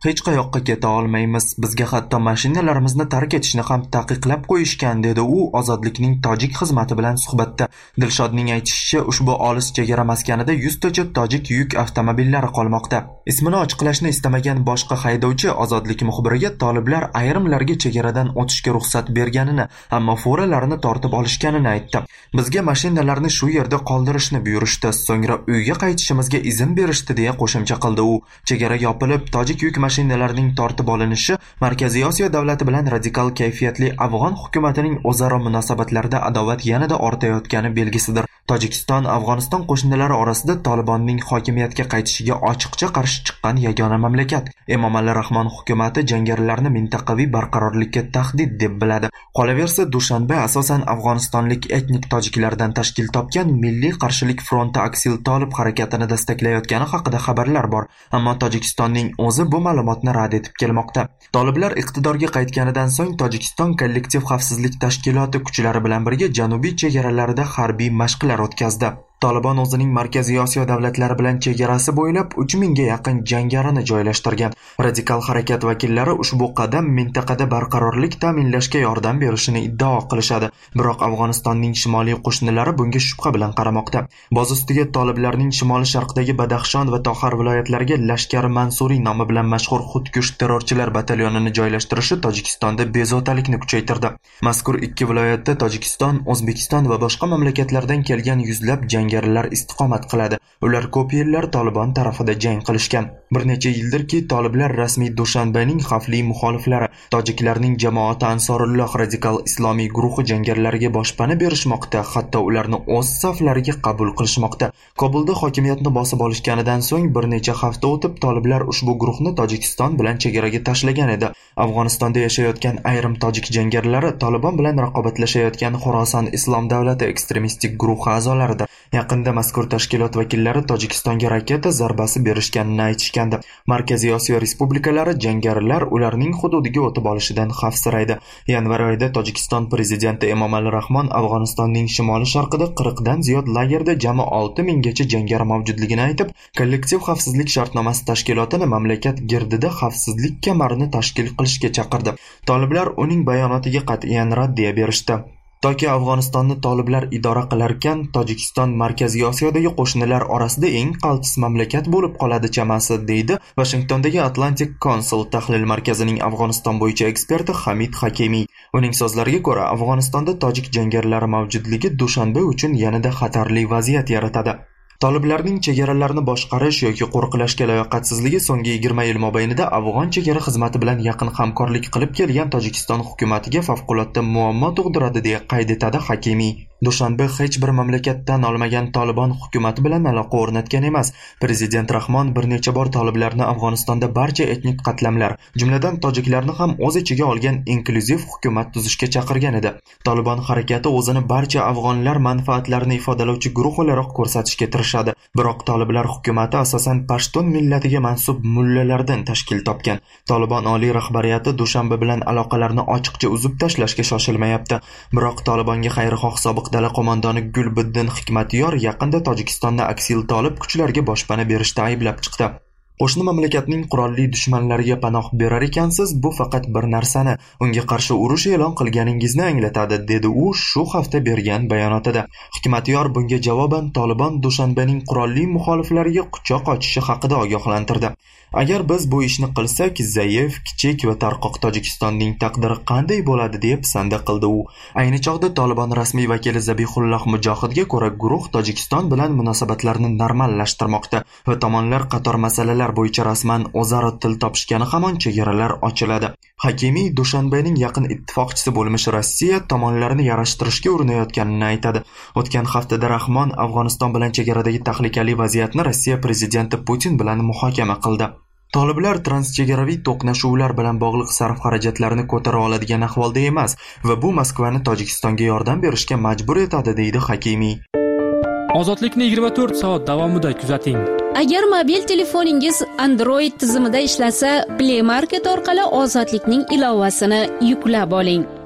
Hech qayoqqa keta olmaymiz. Bizga hatto mashinalarimizni tark etishni ham taqiqlab qo'yishgan, dedi u Ozodlikning tojik xizmati bilan suhbatda. Dilshodning aytishicha, ushbu olis chegara maskanida 100 tacha tojik yuk avtomobillari qolmoqda. Ismini ochiqlashni istamagan boshqa haydovchi Ozodlik muxbiriga toliblar ayrimlarga chegaradan o'tishga ruxsat berganini, ammo foralarini tortib olishganini aytdi. Bizga mashinalarni shu yerda qoldirishni buyurishdi, so'ngra uyga qaytishimizga izn berishdi, deya qo'shimcha qildi u. Chegara yopilib, tojik yuk mashinalarining tortib olinishi Markaziy Osiyo davlati bilan radikal kayfiyatli afg'on hukumatining o'zaro munosabatlarida adovat yanada ortayotgani belgisidir. Tojikiston Afg'oniston qo'shinlari orasida Tolibonning hokimiyatga qaytishiga ochiqcha qarshi chiqqan yagona mamlakat. Emomali Rahmon hukumati jangarilarni mintaqaviy barqarorlikka tahdid deb biladi. Qolaversa, Dushanbe asosan afg'onistonlik etnik tojiklardan tashkil topgan Milliy qarshilik fronti Aksil Tolib harakatini destaklayotgani haqida xabarlar bor, ammo Tojikistonning o'zi bu ma'lumotni rad etib kelmoqda. Toliblar iqtidorga qaytganidan so'ng Tojikiston kollektiv xavfsizlik tashkiloti kuchlari bilan birga janubiy chegaralarida harbiy mashqlar o'tkazdi. Tolibon o'zining Markaziy Osiyo davlatlari bilan chegarasi bo'ylab 3000 ga yaqin jangarini joylashtirgan. Radikal harakat vakillari ushbu qadam mintaqada barqarorlik ta'minlashga yordam berishini iddao qilishadi. Biroq Afg'onistonning shimoliy qo'shnilari bunga shubha bilan qaramoqda. Boz ustiga toliblarning shimoli-sharqdagi Badaxshon va Toxar viloyatlariga Lashkar Mansuriy nomi bilan mashhur xudkush terrorchilar batalyonini joylashtirishi Tojikistonda bezovtalikni kuchaytirdi. Mazkur ikki viloyatda Tojikiston, O'zbekiston va boshqa mamlakatlardan kelgan yuzlab jangarilar istiqomat qiladi. Ular ko'p yillar Tolibon tarafida jang qilishgan. Bir necha yildirki, toliblar rasmiy Dushanbening xavfli muxoliflari, tojiklarning jamoati Ansorulloh radikal islomiy guruhi jangarilariga boshpana berishmoqda, hatto ularni o'z saflariga qabul qilishmoqda. Kobulda hokimiyatni bosib olishganidan so'ng bir necha hafta o'tib, toliblar ushbu guruhni Tojikiston bilan chegaraga tashlagan edi. Afg'onistonda yashayotgan ayrim tojik jangarilari Tolibon bilan raqobatlashayotgan Xorason Islom davlati ekstremistik guruhi a'zolaridir. Yaqinda mazkur tashkilot vakillari Tojikistonga raketa zarbasi berishganini aytishgandi. Markaziy Osiyo respublikalari jangarilar ularning hududiga o'tib olishidan xavfsiraydi. Yanvar oyida Tojikiston prezidenti Emomali Rahmon Afg'onistonning shimoli-sharqida 40 dan ziyod lagerda jami 6000 gacha jangari mavjudligini aytib, kollektiv xavfsizlik shartnomasi tashkilotini mamlakat girdida xavfsizlik kamarini tashkil qilishga chaqirdi. Toliblar uning bayonotiga qat'iyan raddiya berishdi. Toki Afg'onistonni toliblar idora qilarkan, Tojikiston Markaziy Osiyodagi qo'shnilar orasida eng qaltis mamlakat bo'lib qoladi chamasi, deydi Washingtondagi Atlantic Council tahlil markazining Afg'oniston bo'yicha eksperti Hamid Hakimiy. Uning so'zlariga ko'ra, Afg'onistonda tojik jangarilari mavjudligi Dushanbe uchun yanada xatarli vaziyat yaratadi. Toliblarning chegaralarni boshqarish yoki qo'riqlashga layoqatsizligi so'nggi 20 yil mobaynida Afg'on chegara xizmati bilan yaqin hamkorlik qilib kelgan Tojikiston hukumatiga favqulodda muammo tug'diradi, deya qayd etadi Hakimiy. Dushanbe hech bir mamlakatdan olmagan Tolibon hukumati bilan aloqa o'rnatgan emas. Prezident Rahmon bir necha bor toliblarni Afg'onistonda barcha etnik qatlamlar, jumladan tojiklarni ham o'z ichiga olgan inklyuziv hukumat tuzishga chaqirgan edi. Tolibon harakati o'zini barcha afg'onlar manfaatlarini ifodalovchi guruh o'laroq ko'rsatishga tirishadi. Biroq toliblar hukumati asosan pashtun millatiga mansub mullalardan tashkil topgan. Tolibon oliy rahbariyati Dushanbe bilan aloqalarni ochiqcha uzib tashlashga shoshilmayapti. Biroq Tolibonga xayrixoh sobiq dala qo'mondoni Gulbiddin Hikmatyor yaqinda Tojikistonni Aksil Tolib kuchlarga boshpana berishda ayblab chiqdi. Qo'shni mamlakatning qurolli dushmanlariga panoh berar ekansiz, bu faqat bir narsani, unga qarshi urush e'lon qilganingizni anglatadi, dedi u shu hafta bergan bayonotida. Hikmatyor bunga javoban Tolibon Dushanbening qurolli muxoliflariga quchoq ochishi haqida ogohlantirdi. Agar biz bu ishni qilsak, zaif, kichik va tarqoq Tojikistonning taqdiri qanday bo'ladi, deb sanda qildi u. Ayni chog'da Tolibon rasmiy vakili Zabihulloh Mujohidga ko'ra, guruh Tojikiston bilan munosabatlarni normallashtirmoqda va tomonlar qator masalalar bo'yicha rasman o'zaro til topishgani hamon chegaralar ochiladi. Hakimiy Dushanbening yaqin ittifoqchisi bo'lmish Rossiya tomonlarni yarashtirishga urinayotganini aytadi. O'tgan haftada Rahmon Afg'oniston bilan chegaradagi tahlikali vaziyatni Rossiya prezidenti Putin bilan muhokama qildi. Toliblar transchegaraviy to'qnashuvlar bilan bog'liq sarf-xarajatlarni ko'tara oladigan ahvolda emas va bu Moskvani Tojikistonga yordam berishga majbur etadi, deydi Hakimiy. Ozodlikni 24 soat davomida kuzating. Agar mobil telefoningiz Android tizimida ishlasa, Play Market orqali Ozodlikning ilovasini yuklab oling.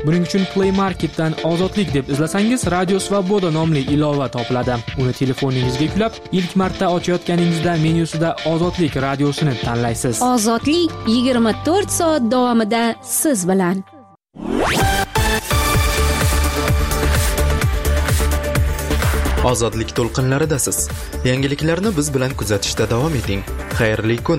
Buning uchun Play Marketdan Ozodlik deb izlasangiz, Radio Svoboda nomli ilova topiladi. Uni telefoningizga yuklab, ilk marta ochayotganingizda menyusida Ozodlik radiosini tanlaysiz. Ozodlik 24 soat davomida siz bilan. Ozodlik to'lqinlaridasiz. Yangiliklarni biz bilan kuzatishda davom eting. Xayrli kun.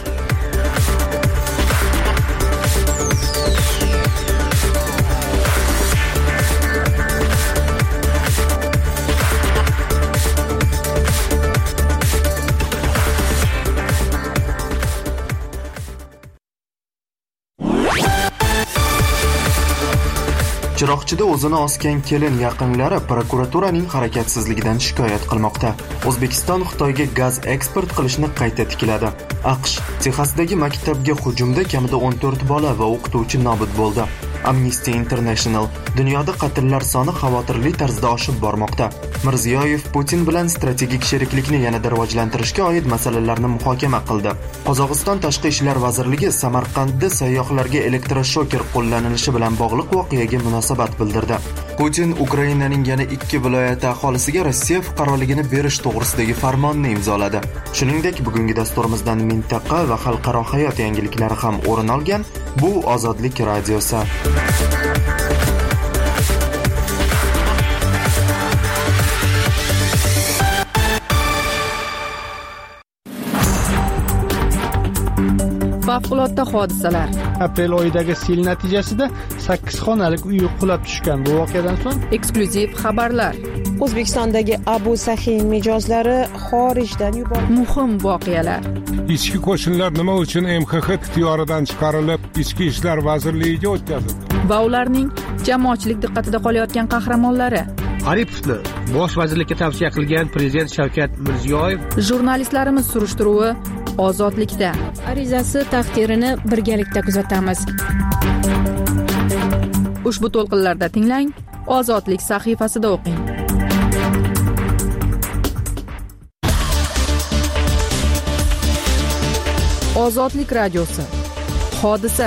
Chiroqchida o'zini osgan kelin yaqinlari prokuraturaning harakatsizligidan shikoyat qilmoqda. O'zbekiston Xitoyga gaz eksport qilishni qayta tikladi. AQSh Texasdagi maktabga hujumda kamida 14 bola va o'qituvchi nobud bo'ldi. Amnesty International dunyoda qatllar soni xavotirli tarzda oshib bormoqda. Mirziyoyev Putin bilan strategik sheriklikni yanada rivojlantirishga oid masalalarni muhokama qildi. Qozog'iston Tashqi ishlar vazirligi Samarqandda sayyohlarga elektroshoker qo'llanilishi bilan bog'liq voqeaga munosabat bildirdi. Putin Ukrainaning yana 2 viloyati aholisiga Rossiya fuqaroligini berish to'g'risidagi farmonni imzoladi. Shuningdek, bugungi dasturimizdan mintaqa va xalqaro hayot yangiliklari ham o'rin olgan. Bu Ozodlik radiosi. Favqulodda hodisalar. Aprel oyidagi sel natijasida 8 xonalik uy qulab tushgan. Bu voqeadan so'ng Eksklyuziv xabarlar. O'zbekistondagi Abu Sahin mijozlari xorijdan yuborildi. Muhim voqealar. Ichki qo'shinlar nima uchun MXX ixtiyoridan chiqarilib, Ichki ishlar vazirligiga o'tkazildi? Va ularning jamoatchilik diqqatida qolayotgan qahramonlari. Aripovni bosh vazirlikka tavsiya qilgan prezident Shavkat Mirziyoyev. Jurnalistlarimiz surishtiruvi Ozodlikda. Arizasi taqdirini birgalikda kuzatamiz. Ushbu to'lqinlarda tinglang, Ozodlik sahifasida o'qing. Ozodlik radiosi. Hodisa.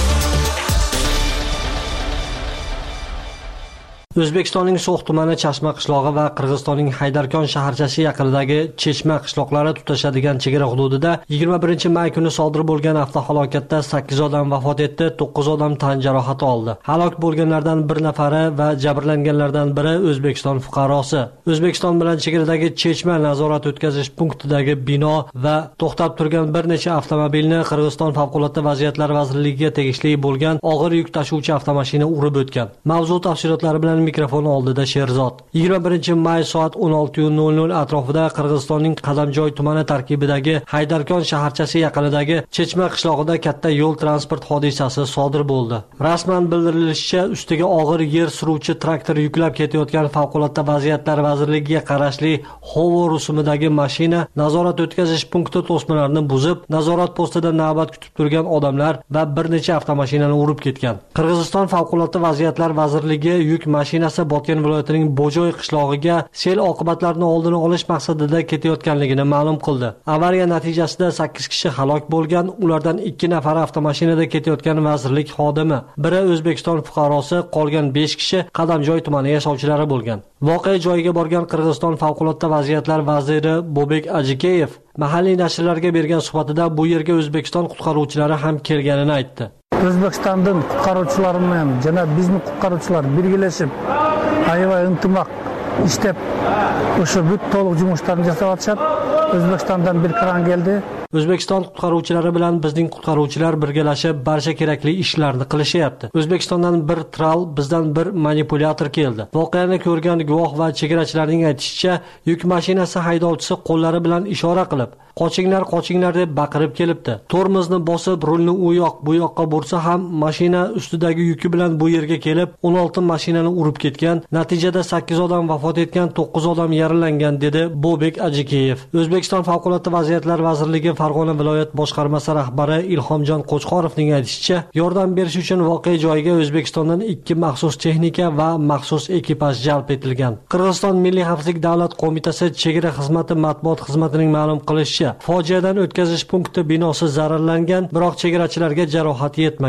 O'zbekistonning So'x tumani Chashma qishlog'i va Qirg'izistonning Haydarkon shaharchasi yaqinidagi Chechma qishloqlari tutashadigan chegara hududida 21-may kuni sodir bo'lgan avtohalokatda 8 odam vafot etdi, 9 odam tan jarohati oldi. Halok bo'lganlardan bir nafari va jabrlanganlardan biri O'zbekiston fuqarosi. O'zbekiston bilan chegaradagi Chechma nazorat o'tkazish punktidagi bino va to'xtab turgan bir necha avtomobilni Qirg'iziston favqulodda vaziyatlar vazirligiga tegishli bo'lgan og'ir yuk tashuvchi avtomashina urib o'tgan. Mavzu tafsilotlari bilan mikrofon oldida Sherzod. 21-may soat 16:00 atrofida Qirg'izistonning Qadamjoy tumani tarkibidagi Haydarkon shaharchasi yaqinidagi Chechma qishlog'ida katta yo'l transport hodisasi sodir bo'ldi. Rasman bildirilishicha, ustiga og'ir yer suruvchi traktor yuklab ketayotgan favqulodda vaziyatlar vazirligiga qarashli Hovo rusumidagi mashina nazorat o'tkazish punkti to'smalarni buzib, nazorat postida navbat kutib turgan odamlar va bir necha avtomashinani urib ketgan. Qirg'iziston favqulodda vaziyatlar vazirligi yuk mashinasi Botken viloyatining Bojoy qishlog'iga sel oqibatlarini oldini olish maqsadida ketayotganligini ma'lum qildi. Avariya natijasida 8 kishi halok bo'lgan, ulardan 2 nafari avtomashinada ketayotgan vazirlik xodimi, biri O'zbekiston fuqarosi, qolgan 5 kishi Qadamjoy tumani yashovchilari bo'lgan. Voqea joyiga borgan Qirg'iziston favqulodda vaziyatlar vaziri Bobek Ajikeyev mahalliy nashrlarga bergan suhbatida bu yerga O'zbekiston qutqaruvchilari ham kelganini aytdi. O'zbekistondan qutqaruvchilar bilan jana bizning qutqaruvchilar birgalashib, aybay intimaq ishlab, o'sha bütün to'liq жұмыстарын жасап atishadi. O'zbekistondan bir kran keldi. O'zbekiston qutqaruvchilari bilan bizning qutqaruvchilar birgalashib barcha kerakli ishlarni qilishyapti. O'zbekistondan bir tral, bizdan bir manipulyator keldi. Voqeani ko'rgan guvoh va chegarachilarning aytishicha, yuk mashinasi haydovchisi qo'llari bilan ishora qilib, qochinglar, qochinglar deb baqirib kelibdi. Tormozni bosib, rulni u yoq, bu yoqqa bursa ham mashina ustidagi yuki bilan bu yerga kelib, 16 mashinani urib ketgan. Natijada 8 odam vafot etgan, 9 odam yaralangan, dedi Bobek Ajikeyev. O'zbekiston favqulodda vaziyatlar vazirligi Farg'ona viloyat boshqarmasi rahbari Ilhomjon Qo'chqorovning aytishicha, yordam berish uchun voqea joyiga O'zbekistondan 2 maxsus texnika va maxsus ekipaj jalb etilgan. Qirg'iziston Milliy xavfsizlik davlat qo'mitasi chegara xizmati matbuot xizmatining ma'lum qilishicha, fojiadan o'tkazish punkti binosi zararlangan, biroq chegarachilarga jarohat yetmagan.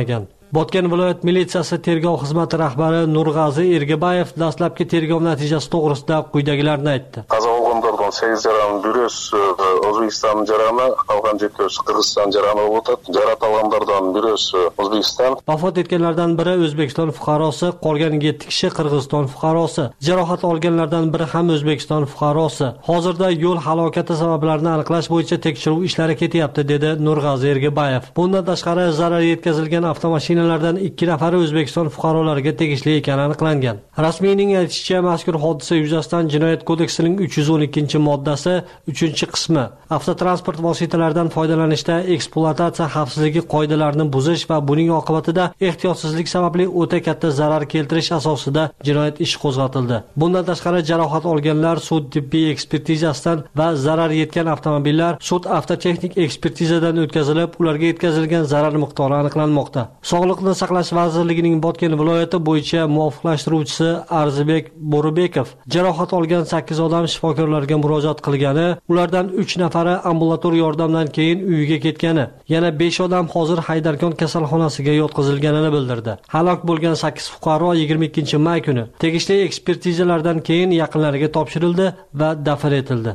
Botken viloyat militsiyasi tergov xizmati rahbari Nurg'azi Ergabayev dastlabki tergov natijasi to'g'risida quyidagilarni aytdi. Qazo bo'lganlardan 8 jarani biriz O'zbekiston jarani, qolgan 7 Qirg'iziston jarani o'tib, jarohat olganlardan biriz O'zbekiston. Vafot etganlardan biri O'zbekiston fuqarosi, qolgan 7 kishi Qirg'iziston fuqarosi. Jarohat olganlardan biri ham O'zbekiston fuqarosi. Hozirda yo'l halokati sabablarini aniqlash bo'yicha tekshiruv ishlari ketyapti, dedi Nurg'azi Ergabayev. Bundan tashqari zarar yetkazilgan avtomashinalardan 2 nafari O'zbekiston fuqarolariga tegishli ekani aniqlangan. Rasmiyning aytishicha, mazkur hodisa yuzasidan Jinoyat kodeksining 312-moddasi 3-qismi avtotransport vositalaridan foydalanishda ekspluatatsiya xavfsizligi qoidalarini buzish va buning oqibatida ehtiyotsizlik sababli o'ta katta zarar keltirish asosida jinoyat ishi qo'zg'atildi. Bundan tashqari jarohat olganlar sud tibbiy ekspertizasidan va zarar yetgan avtomobillar sud avtotexnik ekspertizadan o'tkazilib, ularga yetkazilgan zarar miqdori aniqlanmoqda. Sog'liqni saqlash vazirligining Botken viloyati bo'yicha muvofiqlashtiruvchisi Arzibek Bo'ribekov jarohat olgan 8 odam shifokorlarga murojaat qilgani, ulardan 3 nafari ambulator yordamdan keyin uyiga ketgani, yana 5 odam hozir Haydarkon kasalxonasiga yotqizilganini bildirdi. Halok bo'lgan 8 fuqaro 22-may kuni tegishli ekspertizalardan keyin yaqinlariga topshirildi va dafn etildi.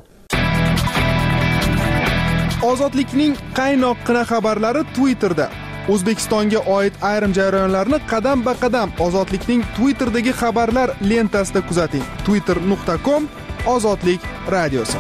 Ozodlikning qaynoqqina xabarlari Twitterda. O'zbekistonga oid ayrim jarayonlarni qadam-ba-qadam Ozodlikning Twitterdagi xabarlar lentasida kuzating. twitter.com Ozodlik radiosi.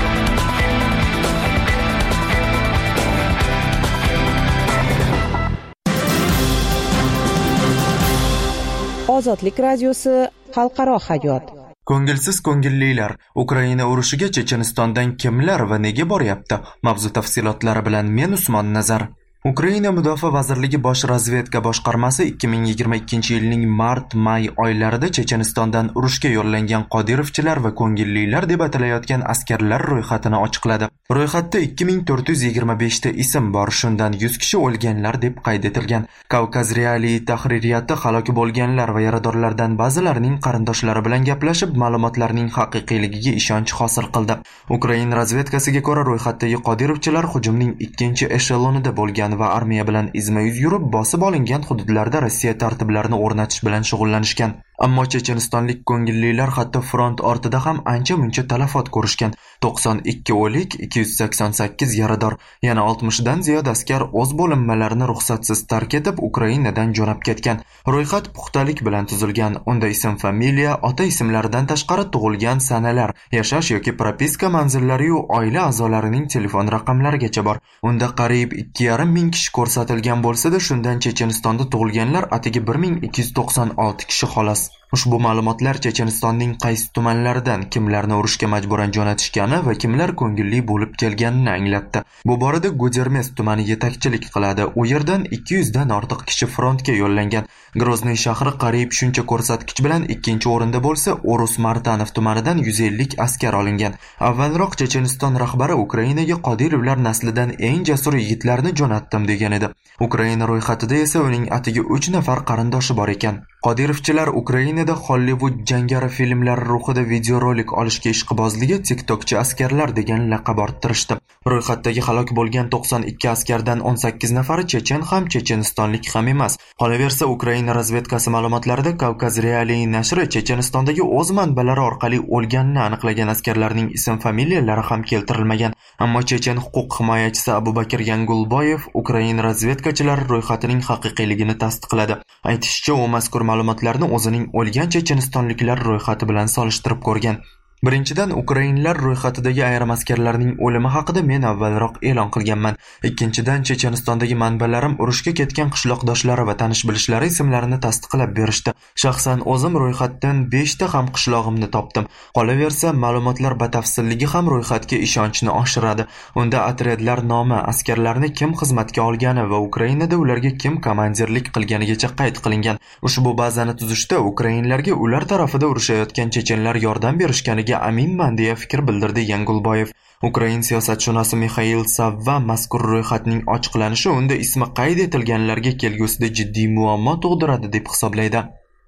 Ozodlik radiosi xalqaro hayot. Ko'ngilsiz ko'ngillilar, Ukraina urushiga Chechenistondan kimlar va nega boryapti? Mavzu tafsilotlari bilan men Usmon Nazar. Ukraina Mudofaa vazirligi bosh razvedka boshqarmasi 2022-yilning mart-may oylarida Chechenistondan urushga yo'llangan Qodirovchilar va ko'ngillilar deb atalayotgan askarlar ro'yxatini ochiqladi. Ro'yxatda 2425 ta ism bor, shundan 100 kishi o'lganlar deb qayd etilgan. Kavkaz Realiy tahririyati halok bo'lganlar va yaradorlardan ba'zilarining qarindoshlari bilan gaplashib, ma'lumotlarning haqiqiyligiga ishonch hosil qildi. Ukraina razvedkasiga ko'ra, ro'yxatdagi Qodirovchilar hujumning 2-eshelonida bo'lgan va armiya bilan izma-yuz yurib, bosib olingan hududlarda Rossiya tartiblarini o'rnatish bilan shug'ullanishgan. Ammo chechenistonlik ko'ngillilar hatto front ortida ham ancha-muncha talafot ko'rishgan. 92 o'lik, 288 yarador, yana 60 dan ziyod askar o'z bo'linmalarini ruxsatsiz tark etib Ukrainadan jo'nab ketgan. Ro'yxat puxtalik bilan tuzilgan. Unda ism, familiya, ota ismlaridan tashqari tug'ilgan sanalar, yashash yoki propiska manzillari va oila a'zolarining telefon raqamlarigacha bor. Unda qariyb 2,5 ming kishi ko'rsatilgan bo'lsa-da, shundan Chechenistonda tug'ilganlar atigi 1296 kishi xolos. Ushbu ma'lumotlar Chechenistonning qaysi tumanlaridan kimlarni urushga majburan jo'natishgani va kimlar ko'ngilli bo'lib kelganini anglatdi. Bu borada Gudermes tumani yetakchilik qiladi. U yerdan 200 dan ortiq kishi frontga yo'llangan. Grozny shahri qariyb shuncha ko'rsatkich bilan ikkinchi o'rinda bo'lsa, Orus Martanov tumanidan 150 askar olingan. Avvalroq Checheniston rahbari Ukrainaga Qodirovlar naslidan eng jasur yigitlarni jo'natdim degan edi. Ukraina ro'yxatida esa uning atigi 3 nafar qarindoshi bor ekan. Qodirovchilar Ukrainada Hollywood jangari filmlari ruhida videorolik olishga ishqibozligi TikTokchi askarlar degan laqab orttirishdi. Ro'yxatdagi halok bo'lgan 92 askardan 18 nafari chechen ham chechenistonlik ham emas. Qolaversa, Ukraina razvedkasi ma'lumotlarida Kavkaz Realiy nashri Chechenistondagi o'z manbalari orqali o'lganini aniqlagan askarlarning ism-familiyalari ham keltirilmagan. Ammo chechen huquq himoyachisi Abubakir Yangulboyev Ukraina razvedkachilari ro'yxatining haqiqiyligini tasdiqladi. Aytishicha, u mazkur ma'lumotlarni o'zining o'lgan chechenistonliklar ro'yxati bilan solishtirib ko'rgan. Birinchidan, Ukrainlar ro'yxatidagi ayrim askarlarning o'limi haqida men avvalroq e'lon qilganman. Ikkinchidan, Chechenistondagi manbalarim urushga ketgan qishloqdoshlari va tanish-bilishlari ismlarini tasdiqlab berishdi. Shaxsan o'zim ro'yxatdan 5 ta ham qishlog'imni topdim. Qolaversa, ma'lumotlar batafsilligi ham ro'yxatga ishonchni oshiradi. Unda otryadlar nomi, askarlarni kim xizmatga olgani va Ukrainada ularga kim komandirlik qilganigacha qayd qilingan. Ushbu bazani tuzishda Ukrainlarga ular tarafida urushayotgan chechenlar yordam berishganiga aminman deya fikr bildirdi Yangulboyev. Ukrain siyosatshunosi Mikhail Savva mazkur ro'yxatning ochiqlanishi unda ismi qayd etilganlarga kelgusida jiddiy muammo tug'diradi deb hisoblaydi.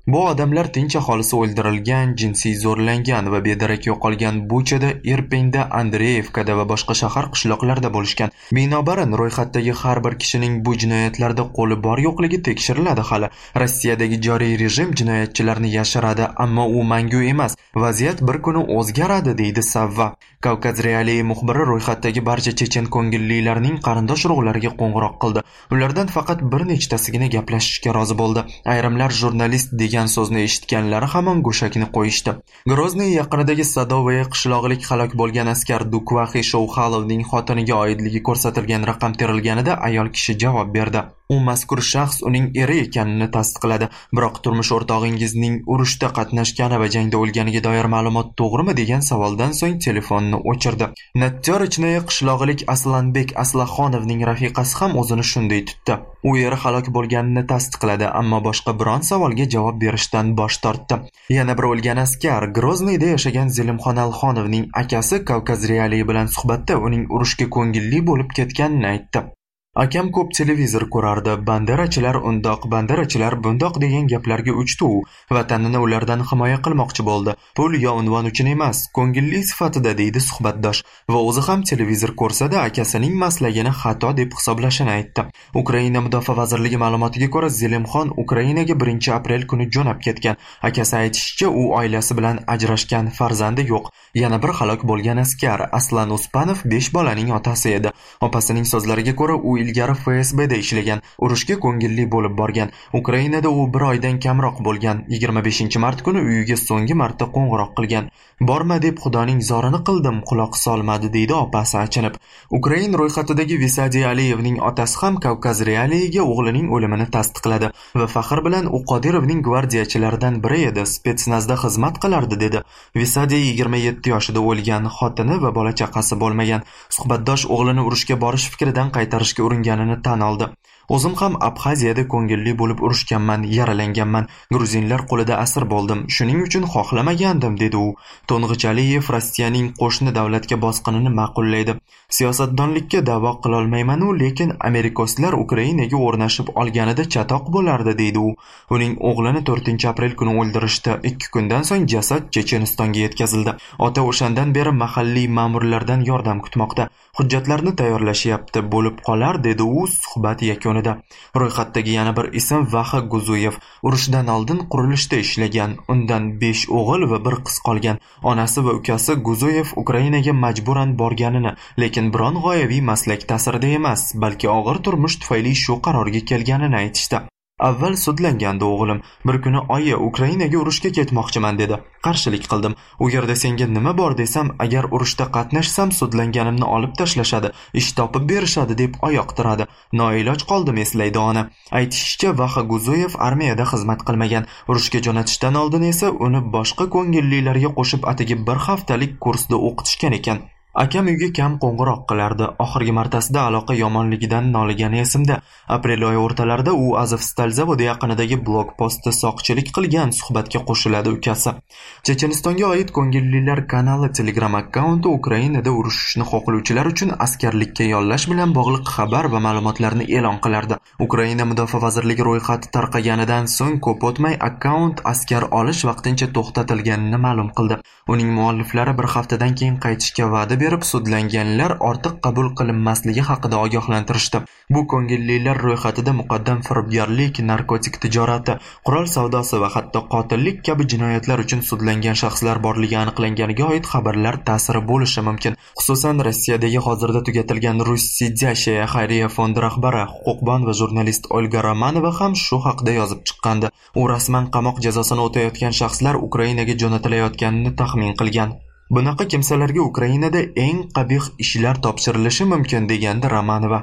Bu odamlar tinch aholisi o'ldirilgan, jinsiy zo'rlangan va bedarak yo'qolgan Buchada, Irpinda, Andreyevkada va boshqa shahar qishloqlarda bo'lishgan. Binobarin ro'yxatdagi har bir kishining bu jinoyatlarda qo'li bor yo'qligi tekshiriladi hali. Rossiyadagi joriy rejim jinoyatchilarni yashiradi, ammo u mangu emas. Vaziyat bir kuni o'zgaradi, deydi Savva. Kavkaz Realiy muxbiri ro'yxatdagi barcha chechen ko'ngillilarning qarindosh urug'lariga qo'ng'iroq qildi. Ulardan faqat bir nechtasigina gaplashishga rozi bo'ldi. Ayrimlar jurnalist degan so'zni eshitganlari hamon go'shakni qo'yishdi. Grozniy yaqinidagi Sadovaya qishlog'ilik halok bo'lgan askar Dukvaxi Shouxalovning xotiniga oidligi ko'rsatilgan raqam terilganida ayol kishi javob berdi. U mazkur shaxs uning eri ekanini tasdiqladi. Biroq turmush o'rtog'ingizning urushda qatnashgani va jangda o'lganiga doir ma'lumot to'g'rimi degan savoldan so'ng telefonni o'chirdi. Natjorichnoye qishlog'ilik Aslanbek Aslaxonovning rafiqasi ham o'zini shunday tutdi. U eri halok bo'lganini tasdiqladi, ammo boshqa biron savolga javob berishdan bosh tortdi. Yana bir o'lgan askar Grozniyda yashagan Zelimxon Alxonovning akasi Kavkaz Realiy bilan suhbatda uning urushga ko'ngilli bo'lib ketganini aytdi. Akam ko'p televizor ko'rardi. Banderachilar undoq, banderachilar bundoq degan gaplarga uchdi u. Vatanini ulardan himoya qilmoqchi bo'ldi. Pul yo unvon uchun emas, ko'ngilli sifatida, deydi suhbatdosh. Va o'zi ham televizor ko'rsada akasining maslagini xato deb hisoblashini aytdi. Ukraina mudofaa vazirligi ma'lumotiga ko'ra, Zelimxon Ukrainaga 1-aprel kuni jo'nab ketgan. Akasi aytishicha, u oilasi bilan ajrashgan, farzandi yo'q. Yana bir halok bo'lgan askar Aslan Uspanov 5 bolaning otasi edi. Opasining so'zlariga ko'ra, u ilgari FSBda ishlagan, urushga ko'ngilli bo'lib borgan. Ukrainada u 1 oydan kamroq bo'lgan. 25-mart kuni uyiga so'nggi marta qo'ng'iroq qilgan. Borma deb Xudoning zorini qildim, quloq solmadi, deydi opasi achinib. Ukrain ro'yxatidagi Visadiy Aliyevning otasi ham Kavkaz Realiyiga o'g'lining o'limini tasdiqladi va faxr bilan u Qodirovning gvardiyachilaridan biri edi, spetsnazda xizmat qilardi, dedi. Visadiy 27 yoshida o'lgan, xotini va bola chaqasi bo'lmagan. Suhbatdosh o'g'lini urushga borish fikridan qaytarishga uringanini tan oldi. O'zim ham Abxaziyada ko'ngilli bo'lib urushganman, yaralanganman. Gruzinlar qo'lida asir bo'ldim. Shuning uchun xohlamagandim, dedi u. To'ng'ich Aliyev Rossiyaning qo'shni davlatga bosqinini ma'qullaydi. Siyosatdonlikka da'vo qila olmayman-u, lekin Amerikoslar Ukrainaga o'rnashib olganida chatoq bo'lardi, deydi u. Uning o'g'lini 4-aprel kuni o'ldirishdi. 2 kundan so'ng jasad Chechenistonga yetkazildi. Ota o'shandan beri mahalliy ma'murlardan yordam kutmoqda. Hujjatlarni tayyorlashyapti, bo'lib qolar, dedi u suhbat yakunida. Ro'yxatdagi yana bir ism Vaxa Guzuyev. Urushdan oldin qurilishda ishlagan. Undan 5 o'g'il va 1 qiz qolgan. Onasi va ukasi Guzuyev Ukrainaga majburan borganini, lekin biron g'oyaviy maslak ta'sirida emas, balki og'ir turmush tufayli shu qarorga kelganini aytishdi. Avval sudlangandi o'g'lim. Bir kuni oyi Ukrainaga urushga ketmoqchiman, dedi. Qarshilik qildim. U yerda senga nima bor desam, agar urushda qatnashsam sudlanganimni olib tashlashadi, ish topib berishadi deb oyoq tiradi. Noiloj qoldim, eslaydi ona. Aytishicha, Vaxa Guzuyev armiyada xizmat qilmagan. Urushga jo'natishdan oldin esa uni boshqa ko'ngillilarga qo'shib atigi 1 haftalik kursda o'qitishgan ekan. Akam uyga kam qo'ng'iroq qilardi. Oxirgi martasida aloqa yomonligidan noligani esimda. Aprel oyi o'rtalarida u Azovstal zavodi yaqinidagi blokpostda soqchilik qilgan, suhbatga qo'shiladi ukasi. Chechenistonga oid ko'ngillilar kanali Telegram akkaunti Ukrainada urushishni xohlovchilar uchun askarlikka yollash bilan bog'liq xabar va ma'lumotlarni e'lon qilardi. Ukraina mudofaa vazirligi ro'yxati tarqaganidan so'ng ko'p o'tmay akkaunt askar olish vaqtincha to'xtatilganini ma'lum qildi. Uning mualliflari 1 haftadan keyin qaytishga va'da berib, sudlanganlar ortiq qabul qilinmasligi haqida ogohlantirishdi. Bu ko'ngillilar ro'yxatida muqaddam firibgarlik, narkotik tijorati, qurol savdosi va hatto qotillik kabi jinoyatlar uchun sudlangan shaxslar borligi aniqlanganiga oid xabarlar ta'siri bo'lishi mumkin. Xususan, Rossiyadagi hozirda tugatilgan Russiyadashaya xayriya fondi rahbari, huquqbon va jurnalist Olga Romanova ham shu haqida yozib chiqqandi. U rasman qamoq jazosini o'tayotgan shaxslar Ukrainaga jo'natilayotganini taxmin qilgan. Bunaqa kimsalarga Ukrainada eng qabih ishlar topshirilishi mumkin, degandi Romanova.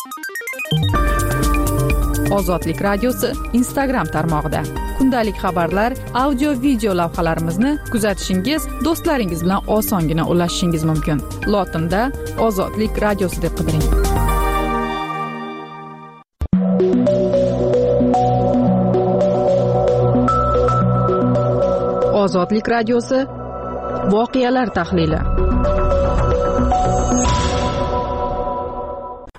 Ozodlik radiosi Instagram tarmog'ida kundalik xabarlar, audio-video lavhalarimizni kuzatishingiz, do'stlaringiz bilan osongina ulashishingiz mumkin. Lotinda Ozodlik radiosi deb qidiring. Ozodlik radiosi voqealar tahlili.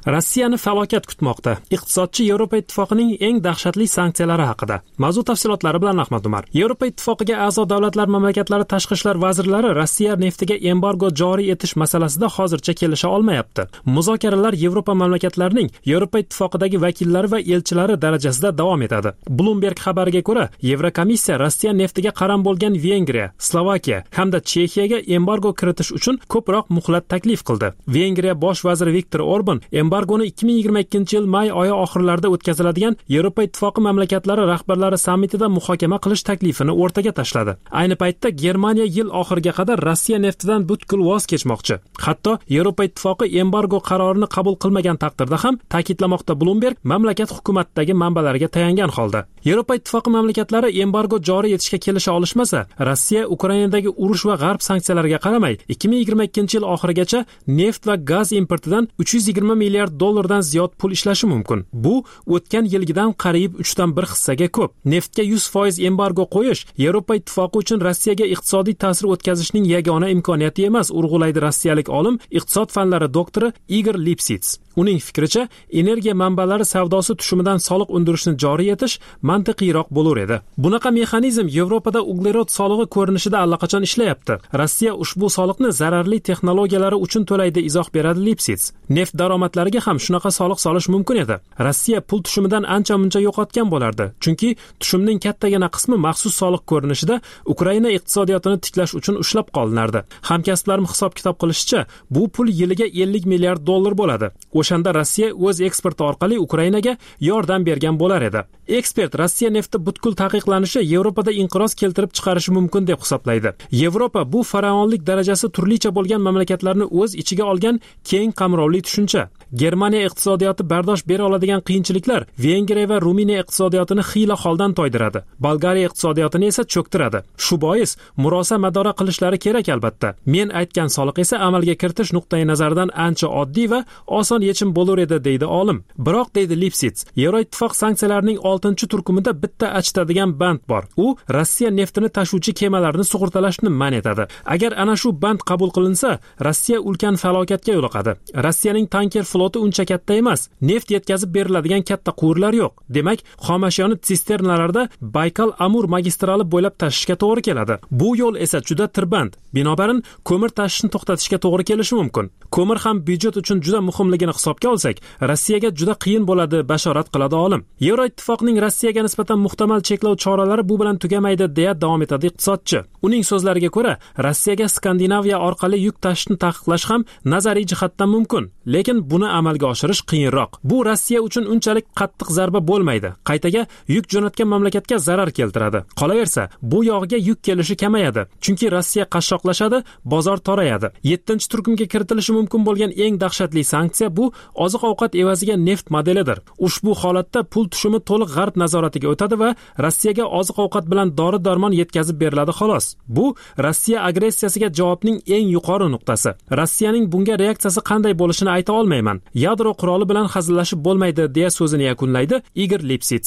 Rossiyani falokat kutmoqda. Iqtisodchi Yevropa Ittifoqining eng dahshatli sanksiyalari haqida. Mavzu tafsilotlari bilan Ahmad Umar. Yevropa Ittifoqiga a'zo davlatlar mamlakatlari tashqi ishlar vazirlari Rossiya neftiga embargo joriy etish masalasida hozircha kelisha olmayapti. Muzokaralar Yevropa mamlakatlarining Yevropa Ittifoqidagi vakillari va elchilari darajasida davom etadi. Bloomberg xabariga ko'ra, Yevrokomissiya Rossiya neftiga qaram bo'lgan Vengriya, Slovakiya hamda Chexiyaga embargo kiritish uchun ko'proq muhlat taklif qildi. Vengriya bosh vaziri Viktor Orban embargoni 2022-yil may oyi oxirlarida o'tkaziladigan Yevropa Ittifoqi mamlakatlari rahbarlari sammitida muhokama qilish taklifini o'rtaga tashladi. Ayni paytda Germaniya yil oxiriga qadar Rossiya neftidan butkul voz kechmoqchi. Hatto Yevropa Ittifoqi embargo qarorini qabul qilmagan taqdirda ham, ta'kidlamoqda Bloomberg mamlakat hukumatidagi manbalarga tayangan holda. Yevropa Ittifoqi mamlakatlari embargo joriy etishga kelisha olishmasa, Rossiya Ukrainadagi urush va g'arb sanksiyalariga qaramay 2022-yil oxirigacha neft va gaz importidan 320 milliard dollardan ziyod pul ishlashi mumkin. Bu o'tgan yilgidan qariyb 3/1 hissaga ko'p. Neftga 100% embargo qo'yish Yevropa Ittifoqi uchun Rossiyaga iqtisodiy ta'sir o'tkazishning yagona imkoniyati emas, urg'ulaydi rossiyalik olim, iqtisod fanlari doktori Igor Lipsits. Uning fikricha, energiya manbalari savdosi tushumidan soliq undirishni joriy etish mantiqiyroq bo'lar edi. Bunaqa mexanizm Yevropada uglerod solig'i ko'rinishida allaqachon ishlayapti. Rossiya ushbu soliqni zararli texnologiyalari uchun to'laydi, izoh beradi Lipsits. Neft daromadlariga ham shunaqa soliq solish mumkin edi. Rossiya pul tushumidan ancha-muncha yo'qotgan bo'lardi. Chunki tushumning kattagina qismi maxsus soliq ko'rinishida Ukraina iqtisodiyotini tiklash uchun ushlab qolinardi. Hamkasblarim hisob-kitob qilishicha, bu pul yiliga 50 milliard dollar bo'ladi. O'shanda Rossiya o'z eksporti orqali Ukrainaga yordam bergan bo'lar edi. Ekspert Rossiya nefti butkul taqiqlanishi Yevropada inqiroz keltirib chiqarishi mumkin deb hisoblaydi. Yevropa bu faraonlik darajasi turlicha bo'lgan mamlakatlarni o'z ichiga olgan keng qamrovli tushuncha. Germaniya iqtisodiyoti bardosh bera oladigan qiyinchiliklar Vengriya va Ruminiya iqtisodiyotini xiyla holdan toydiradi. Bolgariya iqtisodiyotini esa cho'ktiradi. Shu bois murosa madora qilishlari kerak albatta. Men aytgan soliq esa amalga kiritish nuqtai nazaridan ancha oddiy va oson yechim bo'lar edi, deydi olim. Biroq, deydi Lipsits, Yevroittifoq sanksiyalarining 6-turkumida bitta achitadigan band bor. U Rossiya neftini tashuvchi kemalarni sug'urtalashni man etadi. Agar ana shu band qabul qilinsa, Rossiya ulkan falokatga yo'liqadi. Rossiyaning tanker floti uncha katta emas. Neft yetkazib beriladigan katta quvurlar yo'q. Demak, xomashyoni sisternalarda Baykal-Amur magistrali bo'ylab tashishga to'g'ri keladi. Bu yo'l esa juda tirband. Binobarin, ko'mir tashishni to'xtatishga to'g'ri kelishi mumkin. Ko'mir ham byudjet uchun juda muhimligini hisobga olsak, Rossiyaga juda qiyin bo'ladi, bashorat qiladi olim. Yevroittifoqning Rossiyaga nisbatan muhtamal cheklov choralari bu bilan tugamaydi, deya davom etadi iqtisodchi. Uning so'zlariga ko'ra, Rossiyaga Skandinaviya orqali yuk tashishni taqiqlash ham nazariy jihatdan mumkin, lekin buni amalga oshirish qiyinroq. Bu Rossiya uchun unchalik qattiq zarba bo'lmaydi. Qaytaga yuk jo'natgan mamlakatga zarar keltiradi. Qolaversa, bu yog'iga yuk kelishi kamayadi. Chunki Rossiya qashshoqlashadi, bozor torayadi. 7-turkumga kiritilishi mumkin bo'lgan eng dahshatli sanksiya bu oziq-ovqat evaziga neft modelidir. Ushbu holatda pul tushumi to'liq g'arb nazoratiga o'tadi va Rossiyaga oziq-ovqat bilan dori-darmon yetkazib beriladi xolos. Bu Rossiya agressiyasiga javobning eng yuqori nuqtasi. Rossiyaning bunga reaksiyasi qanday bo'lishini ayta olmayman. Yadro quroli bilan hazillashib bo'lmaydi, deya so'zini yakunlaydi Igor Lipsits.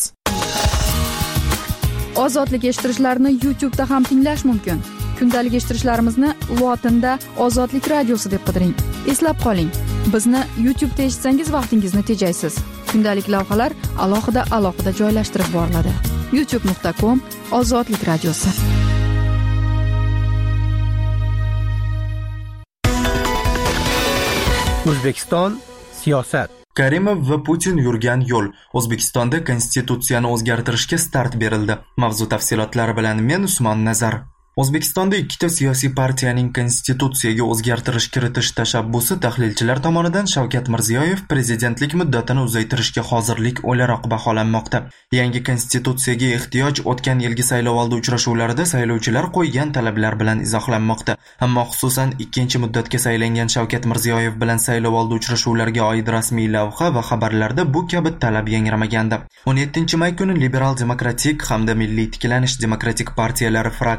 Ozodlik eshittirishlarni YouTube'da ham tinglash mumkin. Kundalik eshittirishlarimizni lotinda Ozodlik radiosi deb qidiring. Eslab qoling, bizni YouTube'da eshitsangiz vaqtingizni tejaysiz. Kundalik lavhalar alohida joylashtirib boriladi. youtube.com/Ozodlik radiosi. O'zbekiston siyosat. Karimov va Putin yurgan yo'l. O'zbekistonda konstitutsiyani o'zgartirishga start berildi. Mavzu tafsilotlari bilan men Usmon Nazar. O'zbekistonda ikkita siyosiy partiyaning konstitutsiyaga o'zgartirish kiritish tashabbusi tahlilchilar tomonidan Shavkat Mirziyoyev prezidentlik muddatini uzaytirishga hozirlik o'laroq baholanmoqda. Yangi konstitutsiyaga ehtiyoj o'tgan yilgi saylovoldi uchrashuvlarida saylovchilar qo'ygan talablar bilan izohlanmoqda. Ammo xususan ikkinchi muddatga saylangan Shavkat Mirziyoyev bilan saylovoldi uchrashuvlariga oid rasmiy lavha va xabarlarda bu kabi talab yangramagandi. 17 may kuni Liberal demokratik hamda Milliy tiklanish demokratik partiyalari fraksiyalari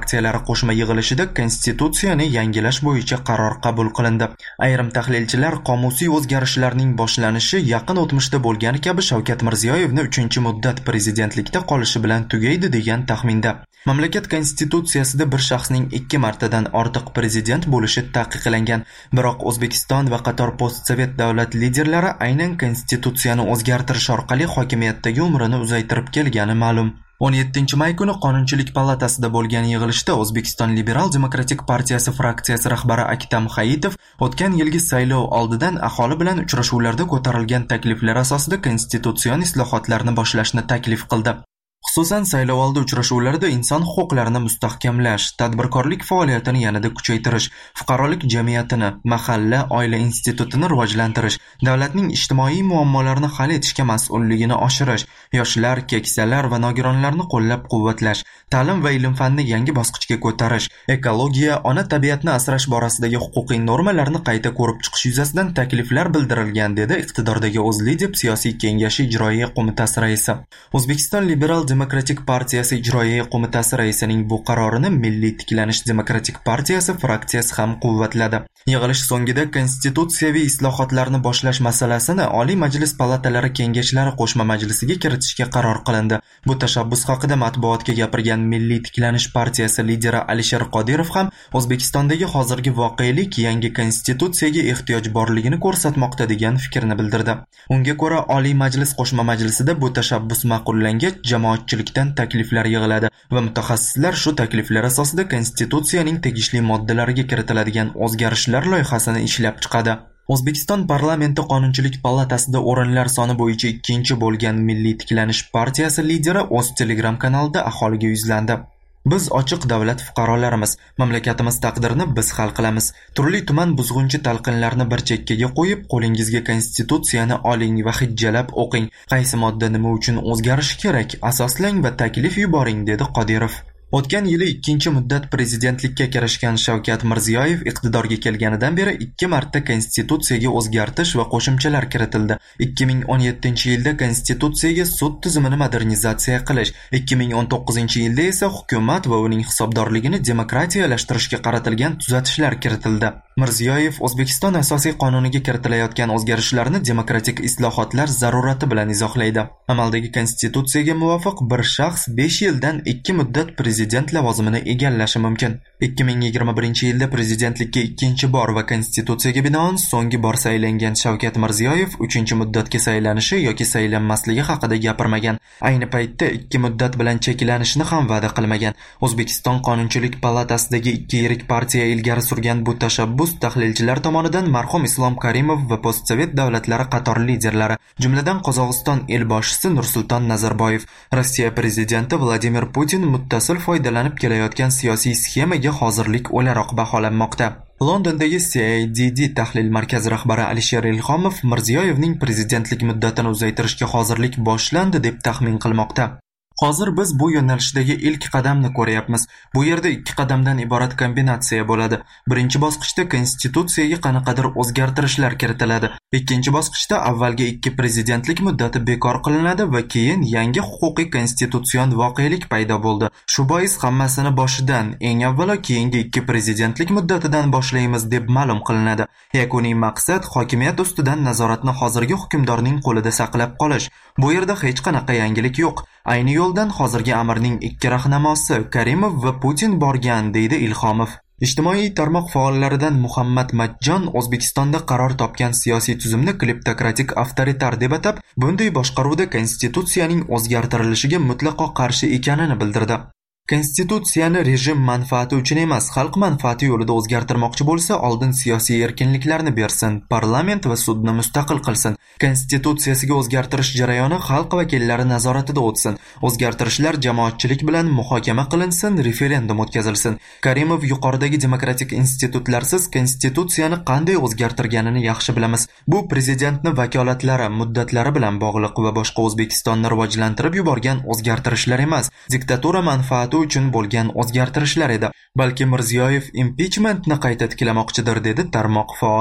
qo'shma yig'ilishida konstitutsiyani yangilash bo'yicha qaror qabul qilindi. Ayrim tahlilchilar qomusiy o'zgarishlarning boshlanishi yaqin o'tmishda bo'lgani kabi Shavkat Mirziyoyevni 3-muddat prezidentlikda qolishi bilan tugaydi degan taxminda. Mamlakat konstitutsiyasida bir shaxsning 2 martadan ortiq prezident bo'lishi taqiqlangan. Biroq O'zbekiston va qator postsovet davlat liderlari aynan konstitutsiyani o'zgartirish orqali hokimiyatdagi umrini uzaytirib kelgani ma'lum. 17-may kuni Qonunchilik palatasida bo'lgan yig'ilishda O'zbekiston Liberal Demokratik partiyasi fraksiyasi rahbari Aktam Hayitov o'tgan yilgi saylov oldidan aholi bilan uchrashuvlarda ko'tarilgan takliflar asosida konstitutsion islohotlarni boshlashni taklif qildi. Xususan, saylovoldi uchrashuvlarida inson huquqlarini mustahkamlash, tadbirkorlik faoliyatini yanada kuchaytirish, fuqarolik jamiyatini, mahalla, oila institutini rivojlantirish, davlatning ijtimoiy muammolarini hal etishga mas'ulligini oshirish, yoshlar, keksalar va nogironlarni qo'llab-quvvatlash, ta'lim va ilm-fanni yangi bosqichga ko'tarish, ekologiya, ona tabiatni asrash borasidagi huquqiy normalarni qayta ko'rib chiqish yuzasidan takliflar bildirilgan, dedi iqtidordagi O'zLidep siyosiy kengashi ijroiya qo'mitasi raisi. O'zbekiston Liberal Demokratik partiyasi ijroiya qo'mitasi raisining bu qarorini Milliy tiklanish demokratik partiyasi fraksiyasi ham quvvatladi. Yig'ilish so'ngida konstitutsiyaviy islohotlarni boshlash masalasini Oliy Majlis palatalari kengashlari qo'shma majlisiga kiritishga qaror qilindi. Bu tashabbus haqida matbuotga gapirgan Milliy tiklanish partiyasi lideri Alisher Qodirov ham O'zbekistondagi hozirgi voqelik yangi konstitutsiyaga ehtiyoj borligini ko'rsatmoqda degan fikrni bildirdi. Unga ko'ra, Oliy Majlis qo'shma majlisida bu tashabbus ma'qullangach, jamoatchilikdan takliflar yig'iladi va mutaxassislar shu takliflar asosida konstitutsiyaning tegishli moddalariga kiritiladigan o'zgarishlar loyihasini ishlab chiqadi. O'zbekiston parlamenti Qonunchilik palatasida o'rinlar soni bo'yicha 2-chi bo'lgan Milliy tiklanish partiyasi lideri o'z Telegram kanalida aholiga yuzlandi. Biz ochiq davlat fuqarolarimiz. Mamlakatimiz taqdirini biz hal qilamiz. Turli-tuman buzg'unchi talqinlarni bir chekkaga qo'yib, qo'lingizga konstitutsiyani oling va hijjalab o'qing. Qaysi modda nima uchun o'zgarishi kerak, asoslang va taklif yuboring, dedi Qodirov. O'tgan yili 2-muddat prezidentlikka kirishgan Shavkat Mirziyoyev iqtidorga kelganidan beri 2 marta konstitutsiyaga o'zgartish va qo'shimchalar kiritildi. 2017-yilda konstitutsiyaga sud tizimini modernizatsiya qilish, 2019-yilda esa hukumat va uning hisobdorligini demokratiyalashtirishga qaratilgan tuzatishlar kiritildi. Mirziyoyev O'zbekiston asosiy qonuniga kiritilayotgan o'zgarishlarni demokratik islohotlar zarurati bilan izohlaydi. Amaldagi konstitutsiyaga muvofiq bir shaxs 5 yildan 2 muddat prezident lavozimini egallashi mumkin. 2021-yilda prezidentlikka 2-chi bor va konstitutsiyaga binoan so'nggi bor saylangan Shavkat Mirziyoyev 3-muddatga saylanishi yoki saylanmasligi haqida gapirmagan. Ayni paytda 2 muddat bilan cheklanishni ham va'da qilmagan. O'zbekiston Qonunchilik palatasidagi 2 yirik partiya ilgari surgan bu tashabbus tahlilchilar tomonidan marhum Islom Karimov va postsovet davlatlari qator liderlari, jumladan Qozog'iston elboshisi Nursulton Nazarboyev, Rossiya prezidenti Vladimir Putin muttasil foydalanib kelayotgan siyosiy sxemaga hozirlik o'laroq baholanmoqda. Londondagi CIDD tahlil markazi rahbari Alisher Ilhomov Mirziyoyevning prezidentlik muddatini uzaytirishga hozirlik boshlandi deb taxmin qilmoqda. Hozir biz bu yo'nalishdagi ilk qadamni ko'ryapmiz. Bu yerda 2 qadamdan iborat kombinatsiya bo'ladi. Birinchi bosqichda konstitutsiyaga qanaqadir o'zgartirishlar kiritiladi. Ikkinchi bosqichda avvalgi 2 prezidentlik muddati bekor qilinadi va keyin yangi huquqiy konstitutsion voqelik paydo bo'ldi. Shu bois hammasini boshidan, eng avvalo keyingi 2 prezidentlik muddatidan boshlaymiz deb ma'lum qilinadi. Yakuniy maqsad hokimiyat ustidan nazoratni hozirgi hukmdorning qo'lida saqlab qolish. Bu yerda hech qanaqa yangilik yo'q. Ayni yo'ldan hozirgi amirning 2 rahnamosi Karimov va Putin borgan, deydi Ilhomov. Ijtimoiy tarmoq faollaridan Muhammad Majjon O'zbekistonda qaror topgan siyosiy tuzumni kleptokratik avtoritar deb atab, bunday boshqaruvda konstitutsiyaning o'zgartirilishiga mutlaqo qarshi ekanini bildirdi. Konstitutsiyani rejim manfaati uchun emas, xalq manfaati yo'lida o'zgartirmoqchi bo'lsa, oldin siyosiy erkinliklarni bersin, parlament va sudni mustaqil qilsin. Konstitutsiyasiga o'zgartirish jarayoni xalq vakillari nazoratida o'tsin. O'zgartirishlar jamoatchilik bilan muhokama qilinsin, referendum o'tkazilsin. Karimov yuqoridagi demokratik institutlarsiz konstitutsiyani qanday o'zgartirganini yaxshi bilamiz. Bu prezidentni vakolatlari, muddatlari bilan bog'liq va boshqa O'zbekistonni rivojlantirib yuborgan o'zgartirishlar emas, diktatura manfaati uchun bo'lgan o'zgartirishlar edi. Balki Mirziyoyev impichmentni qayta tiklamoqchidir, dedi tarmoq faoli.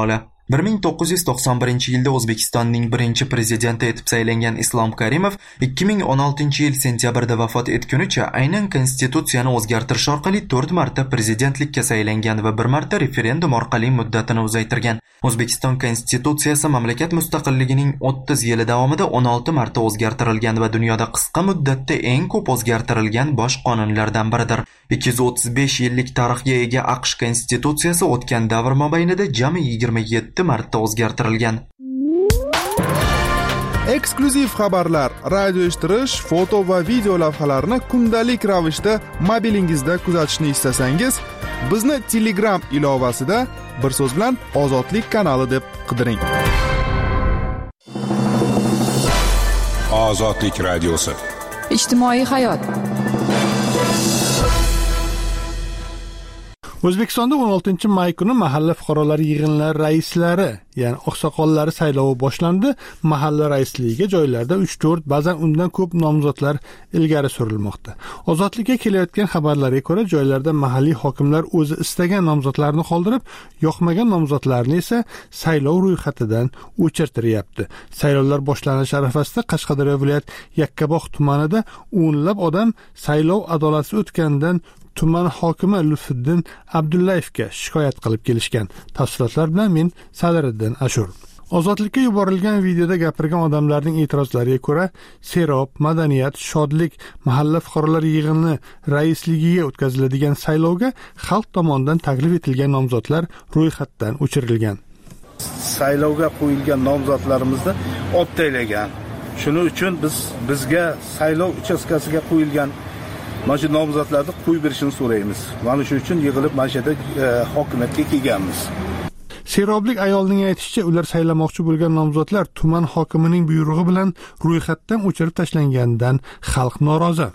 1991-yilda O'zbekistonning birinchi prezidenti etib saylangan Islom Karimov 2016-yil sentyabrda vafot etgunicha aynan konstitutsiyani o'zgartirish orqali 4 marta prezidentlikka saylangan va 1 marta referendum orqali muddatini uzaytirgan. O'zbekiston konstitutsiyasi mamlakat mustaqilligining 30 yili davomida 16 marta o'zgartirilgan va dunyoda qisqa muddatda eng ko'p o'zgartirilgan bosh qonunlardan biridir. 235 yillik tarixga ega AQSh konstitutsiyasi o'tgan davr mobaynida jami 27 marta o'zgartirilgan. Eksklyuziv xabarlar, radio eshittirish, foto va video lavhalarni kundalik ravishda mobilingizda kuzatishni istasangiz, bizni Telegram ilovasida bir so'z bilan Ozodlik kanali deb qidiring. Ozodlik radiosi. Ijtimoiy hayot. O'zbekistonda 16-may kuni mahalla fuqarolar yig'inlari raislari, ya'ni oqsoqollari saylovi boshlandi. Mahalla raisligiga joylarda 3-4, ba'zan undan ko'p nomzodlar ilgari surilmoqda. Ozodlikka kelayotgan xabarlarga ko'ra, joylarda mahalliy hokimlar o'zi istagan nomzodlarni qoldirib, yoqmagan nomzodlarni esa saylov ro'yxatidan o'chirtiryapti. Saylovlar boshlanish arafasida Qashqadaryo viloyat Yakkabog' tumanida o'nlab odam saylov adolatsiz o'tganidan tuman hokimi Lutfiddin Abdullayevga shikoyat qilib kelishgan. Tafsilotlar bilan men Sadiriddin Ashur. Ozodlikka yuborilgan videoda gapirgan odamlarning e'tirozlariga ko'ra, serob, madaniyat, shodlik mahalla fuqarolar yig'ini raisligiga o'tkaziladigan saylovga xalq tomonidan taklif etilgan nomzodlar ro'yxatdan o'chirilgan. Saylovga qo'yilgan nomzodlarimizni optaylagan. Shuning uchun bizga saylov uchastkasiga qo'yilgan mana shu nomzodlarni qo'yib berishini so'raymiz. Mana shu uchun yig'ilib mana shu yerda hokimiyatga kelganmiz. Seroblik ayolning aytishicha, ular saylamoqchi bo'lgan nomzodlar tuman hokimining buyrug'i bilan ro'yxatdan o'chirib tashlanganidan xalq norozi.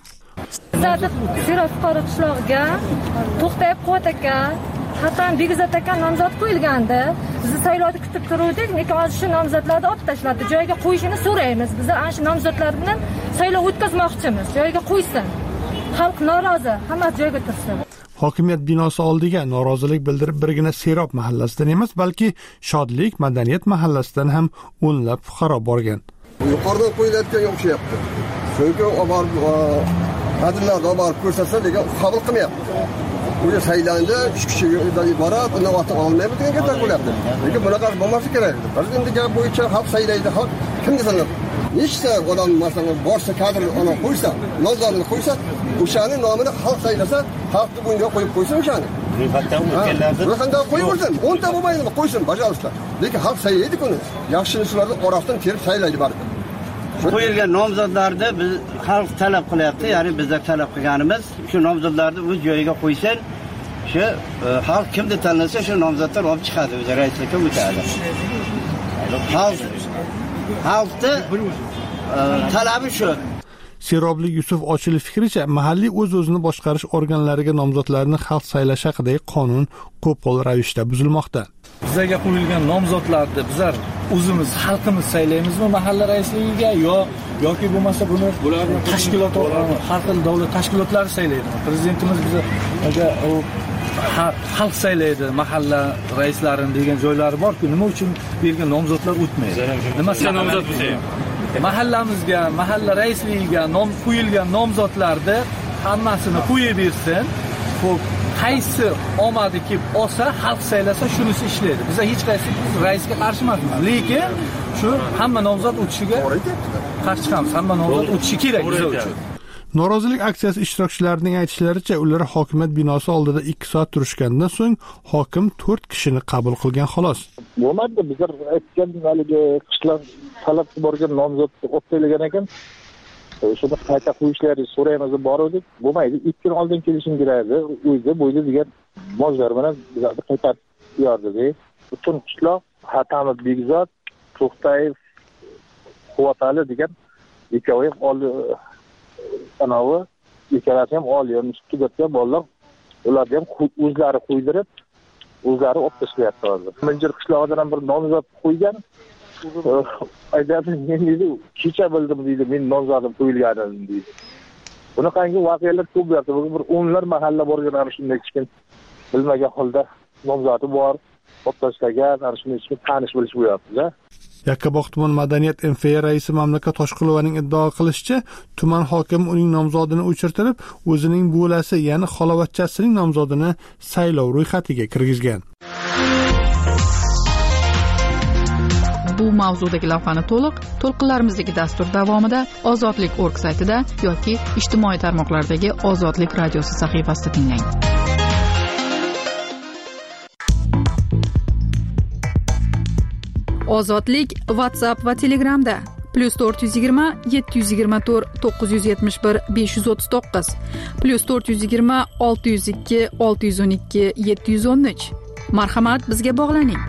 Serob fuqaro qishlog'iga To'xtayev Quvvat aka, Hasan Begzod aka nomzod qo'yilgandi. Biz saylovni kutib turuvdik, lekin hozir shu nomzodlarni olib tashladi. Joyiga qo'yishini so'raymiz. Biz ana shu nomzodlar bilan saylov o'tkazmoqchimiz. Joyiga qo'ysin. Xalq norozi, hamma joyga tursin. Hokimiyat binosi oldiga norozilik bildirib birgina Serob mahallasidan emas, balki Shodlik, Madaniyat mahallasidan ham o'nlab fuqaro borgan. Yuqoridan qo'yilayotgan o'xshayapti. Chunki xodimlarni olib ko'rsatsa degan qabul qilmayapti. U saylandi, 3 kishiga iborat, uni vaqt olmaydi degan gaplar bo'lyapti. Lekin bunaqa bo'lmasi kerak. Endi gap bo'yicha xalq saylaydi, xalq kimga sanadi? Nechta odam masalan borsa kadr ona qo'ysa, nomzodini qo'ysa, o'shani nomini xalq saylasa, xalqni bunga qo'yib qo'ysin o'shani. Ro'yxatdan qo'yib qo'ysin. 10 ta bo'lmaydimi qo'ysin, bajarishla. Lekin xalq saylaydi-ku. Yaxshiliklarni orasidan terib saylaydi baribir. Qo'yilgan nomzodlarni biz xalq talab qilyapti, ya'ni bizlar talab qilganimiz shu nomzodlarni o'z joyiga qo'ysin. Shu xalq kimni tanlasa shu nomzodlar olib chiqadi, o'zi raislikka o'tadi. Xalqni talabi shu. Seroblik Yusuf Ochilov fikricha, mahalliy o'z-o'zini boshqarish organlariga nomzodlarni xalq saylash haqidagi qonun qo'pol ravishda buzilmoqda. Bizga qo'yilgan nomzodlarni bizlar o'zimiz xalqimiz saylaymizmi mahalla raisligiga yoki bo'lmasa buni tashkilot har xil davlat tashkilotlari saylaydi. Prezidentimiz bizga xalq saylaydi mahalla raislarini degan joylari bor-ku, nima uchun bergan nomzodlar o'tmaydi? Nima nomzod bo'lsa mahallamizga, mahalla raisligiga qo'yilgan nomzodlarni hammasini qo'yib bersin. Xo'p, qaysi omadi kelib olsa, xalq saylasa shunisi ishlaydi. Biz hech qaysi raisga qarshi emasmiz, lekin shu hamma nomzod o'tishiga qarshi chiqamiz. Hamma nomzod o'tishi kerak biz uchun. Norozilik aksiyasi ishtirokchilarining aytishlaricha, ular hokimiyat binosi oldida 2 soat turishgandan so'ng hokim 4 kishini qabul qilgan xolos. Bo'lmadi, bizlar aytgan haligi qishloq talab borgan nomzodni o'tlaydigan ekan. Shuni qayta qo'yishlarini so'raymiz deb bordik. Bo'lmaydi, 2 kun oldin kelishim kerakdi. O'zida bo'yda degan mojlar bilan bizlarni qaytarib yordi. Butun qishloq Hatamov Begzod, To'xtayev Quvvatali degan ikkovi anavi ikkalasi ham oliy institutga bolalar, ularni ham o'zlari qo'ydirib, o'zlari olib tashlayapti hozir. Minjir qishlog'idan ham bir nomzod qo'ygan. Aytadi, men deydi, kecha bildim deydi, men nomzodim qo'yilganini deydi. Bunaqangi voqealar ko'p bo'lyapti. Bir o'nlar mahalla borganlar shunday kichkin bilmagan holda nomzodi bor, to'xtashlagan, ana shuni ichki tanish bilish bo'lyapmiz-a. Yakkabog' tuman madaniyat MFA raisi Mamlakat Toshqulovaning iddao qilishicha, tuman hokimi uning nomzodini o'chirtirib, o'zining bo'lasi, ya'ni xolavachchasining nomzodini saylov ro'yxatiga kirgizgan. Bu mavzudagi lavhani to'lqinlarimizdagi dastur davomida ozodlik.org saytida yoki ijtimoiy tarmoqlardagi Ozodlik radiosi sahifasida tinglang. Ozodlik WhatsApp va Telegramda +420 724 971 539 +420 602 612 713. Marhamat, bizga bog'laning.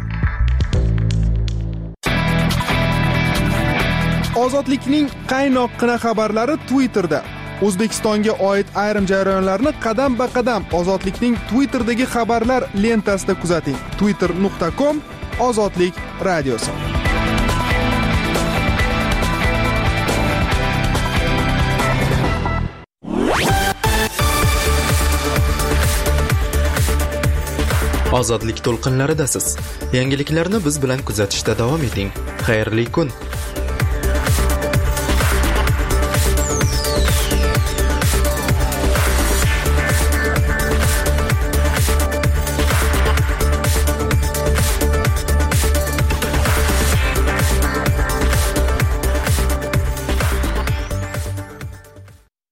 Ozodlikning qaynoqqina xabarlari Twitterda. O'zbekistonga oid ayrim jarayonlarni qadam-ba-qadam Ozodlikning Twitterdagi xabarlar lentasida kuzating. twitter.com Ozodlik radiosi. Ozodlik to'lqinlaridasiz. Yangiliklarni biz bilan kuzatishda davom eting. Xayrli kun.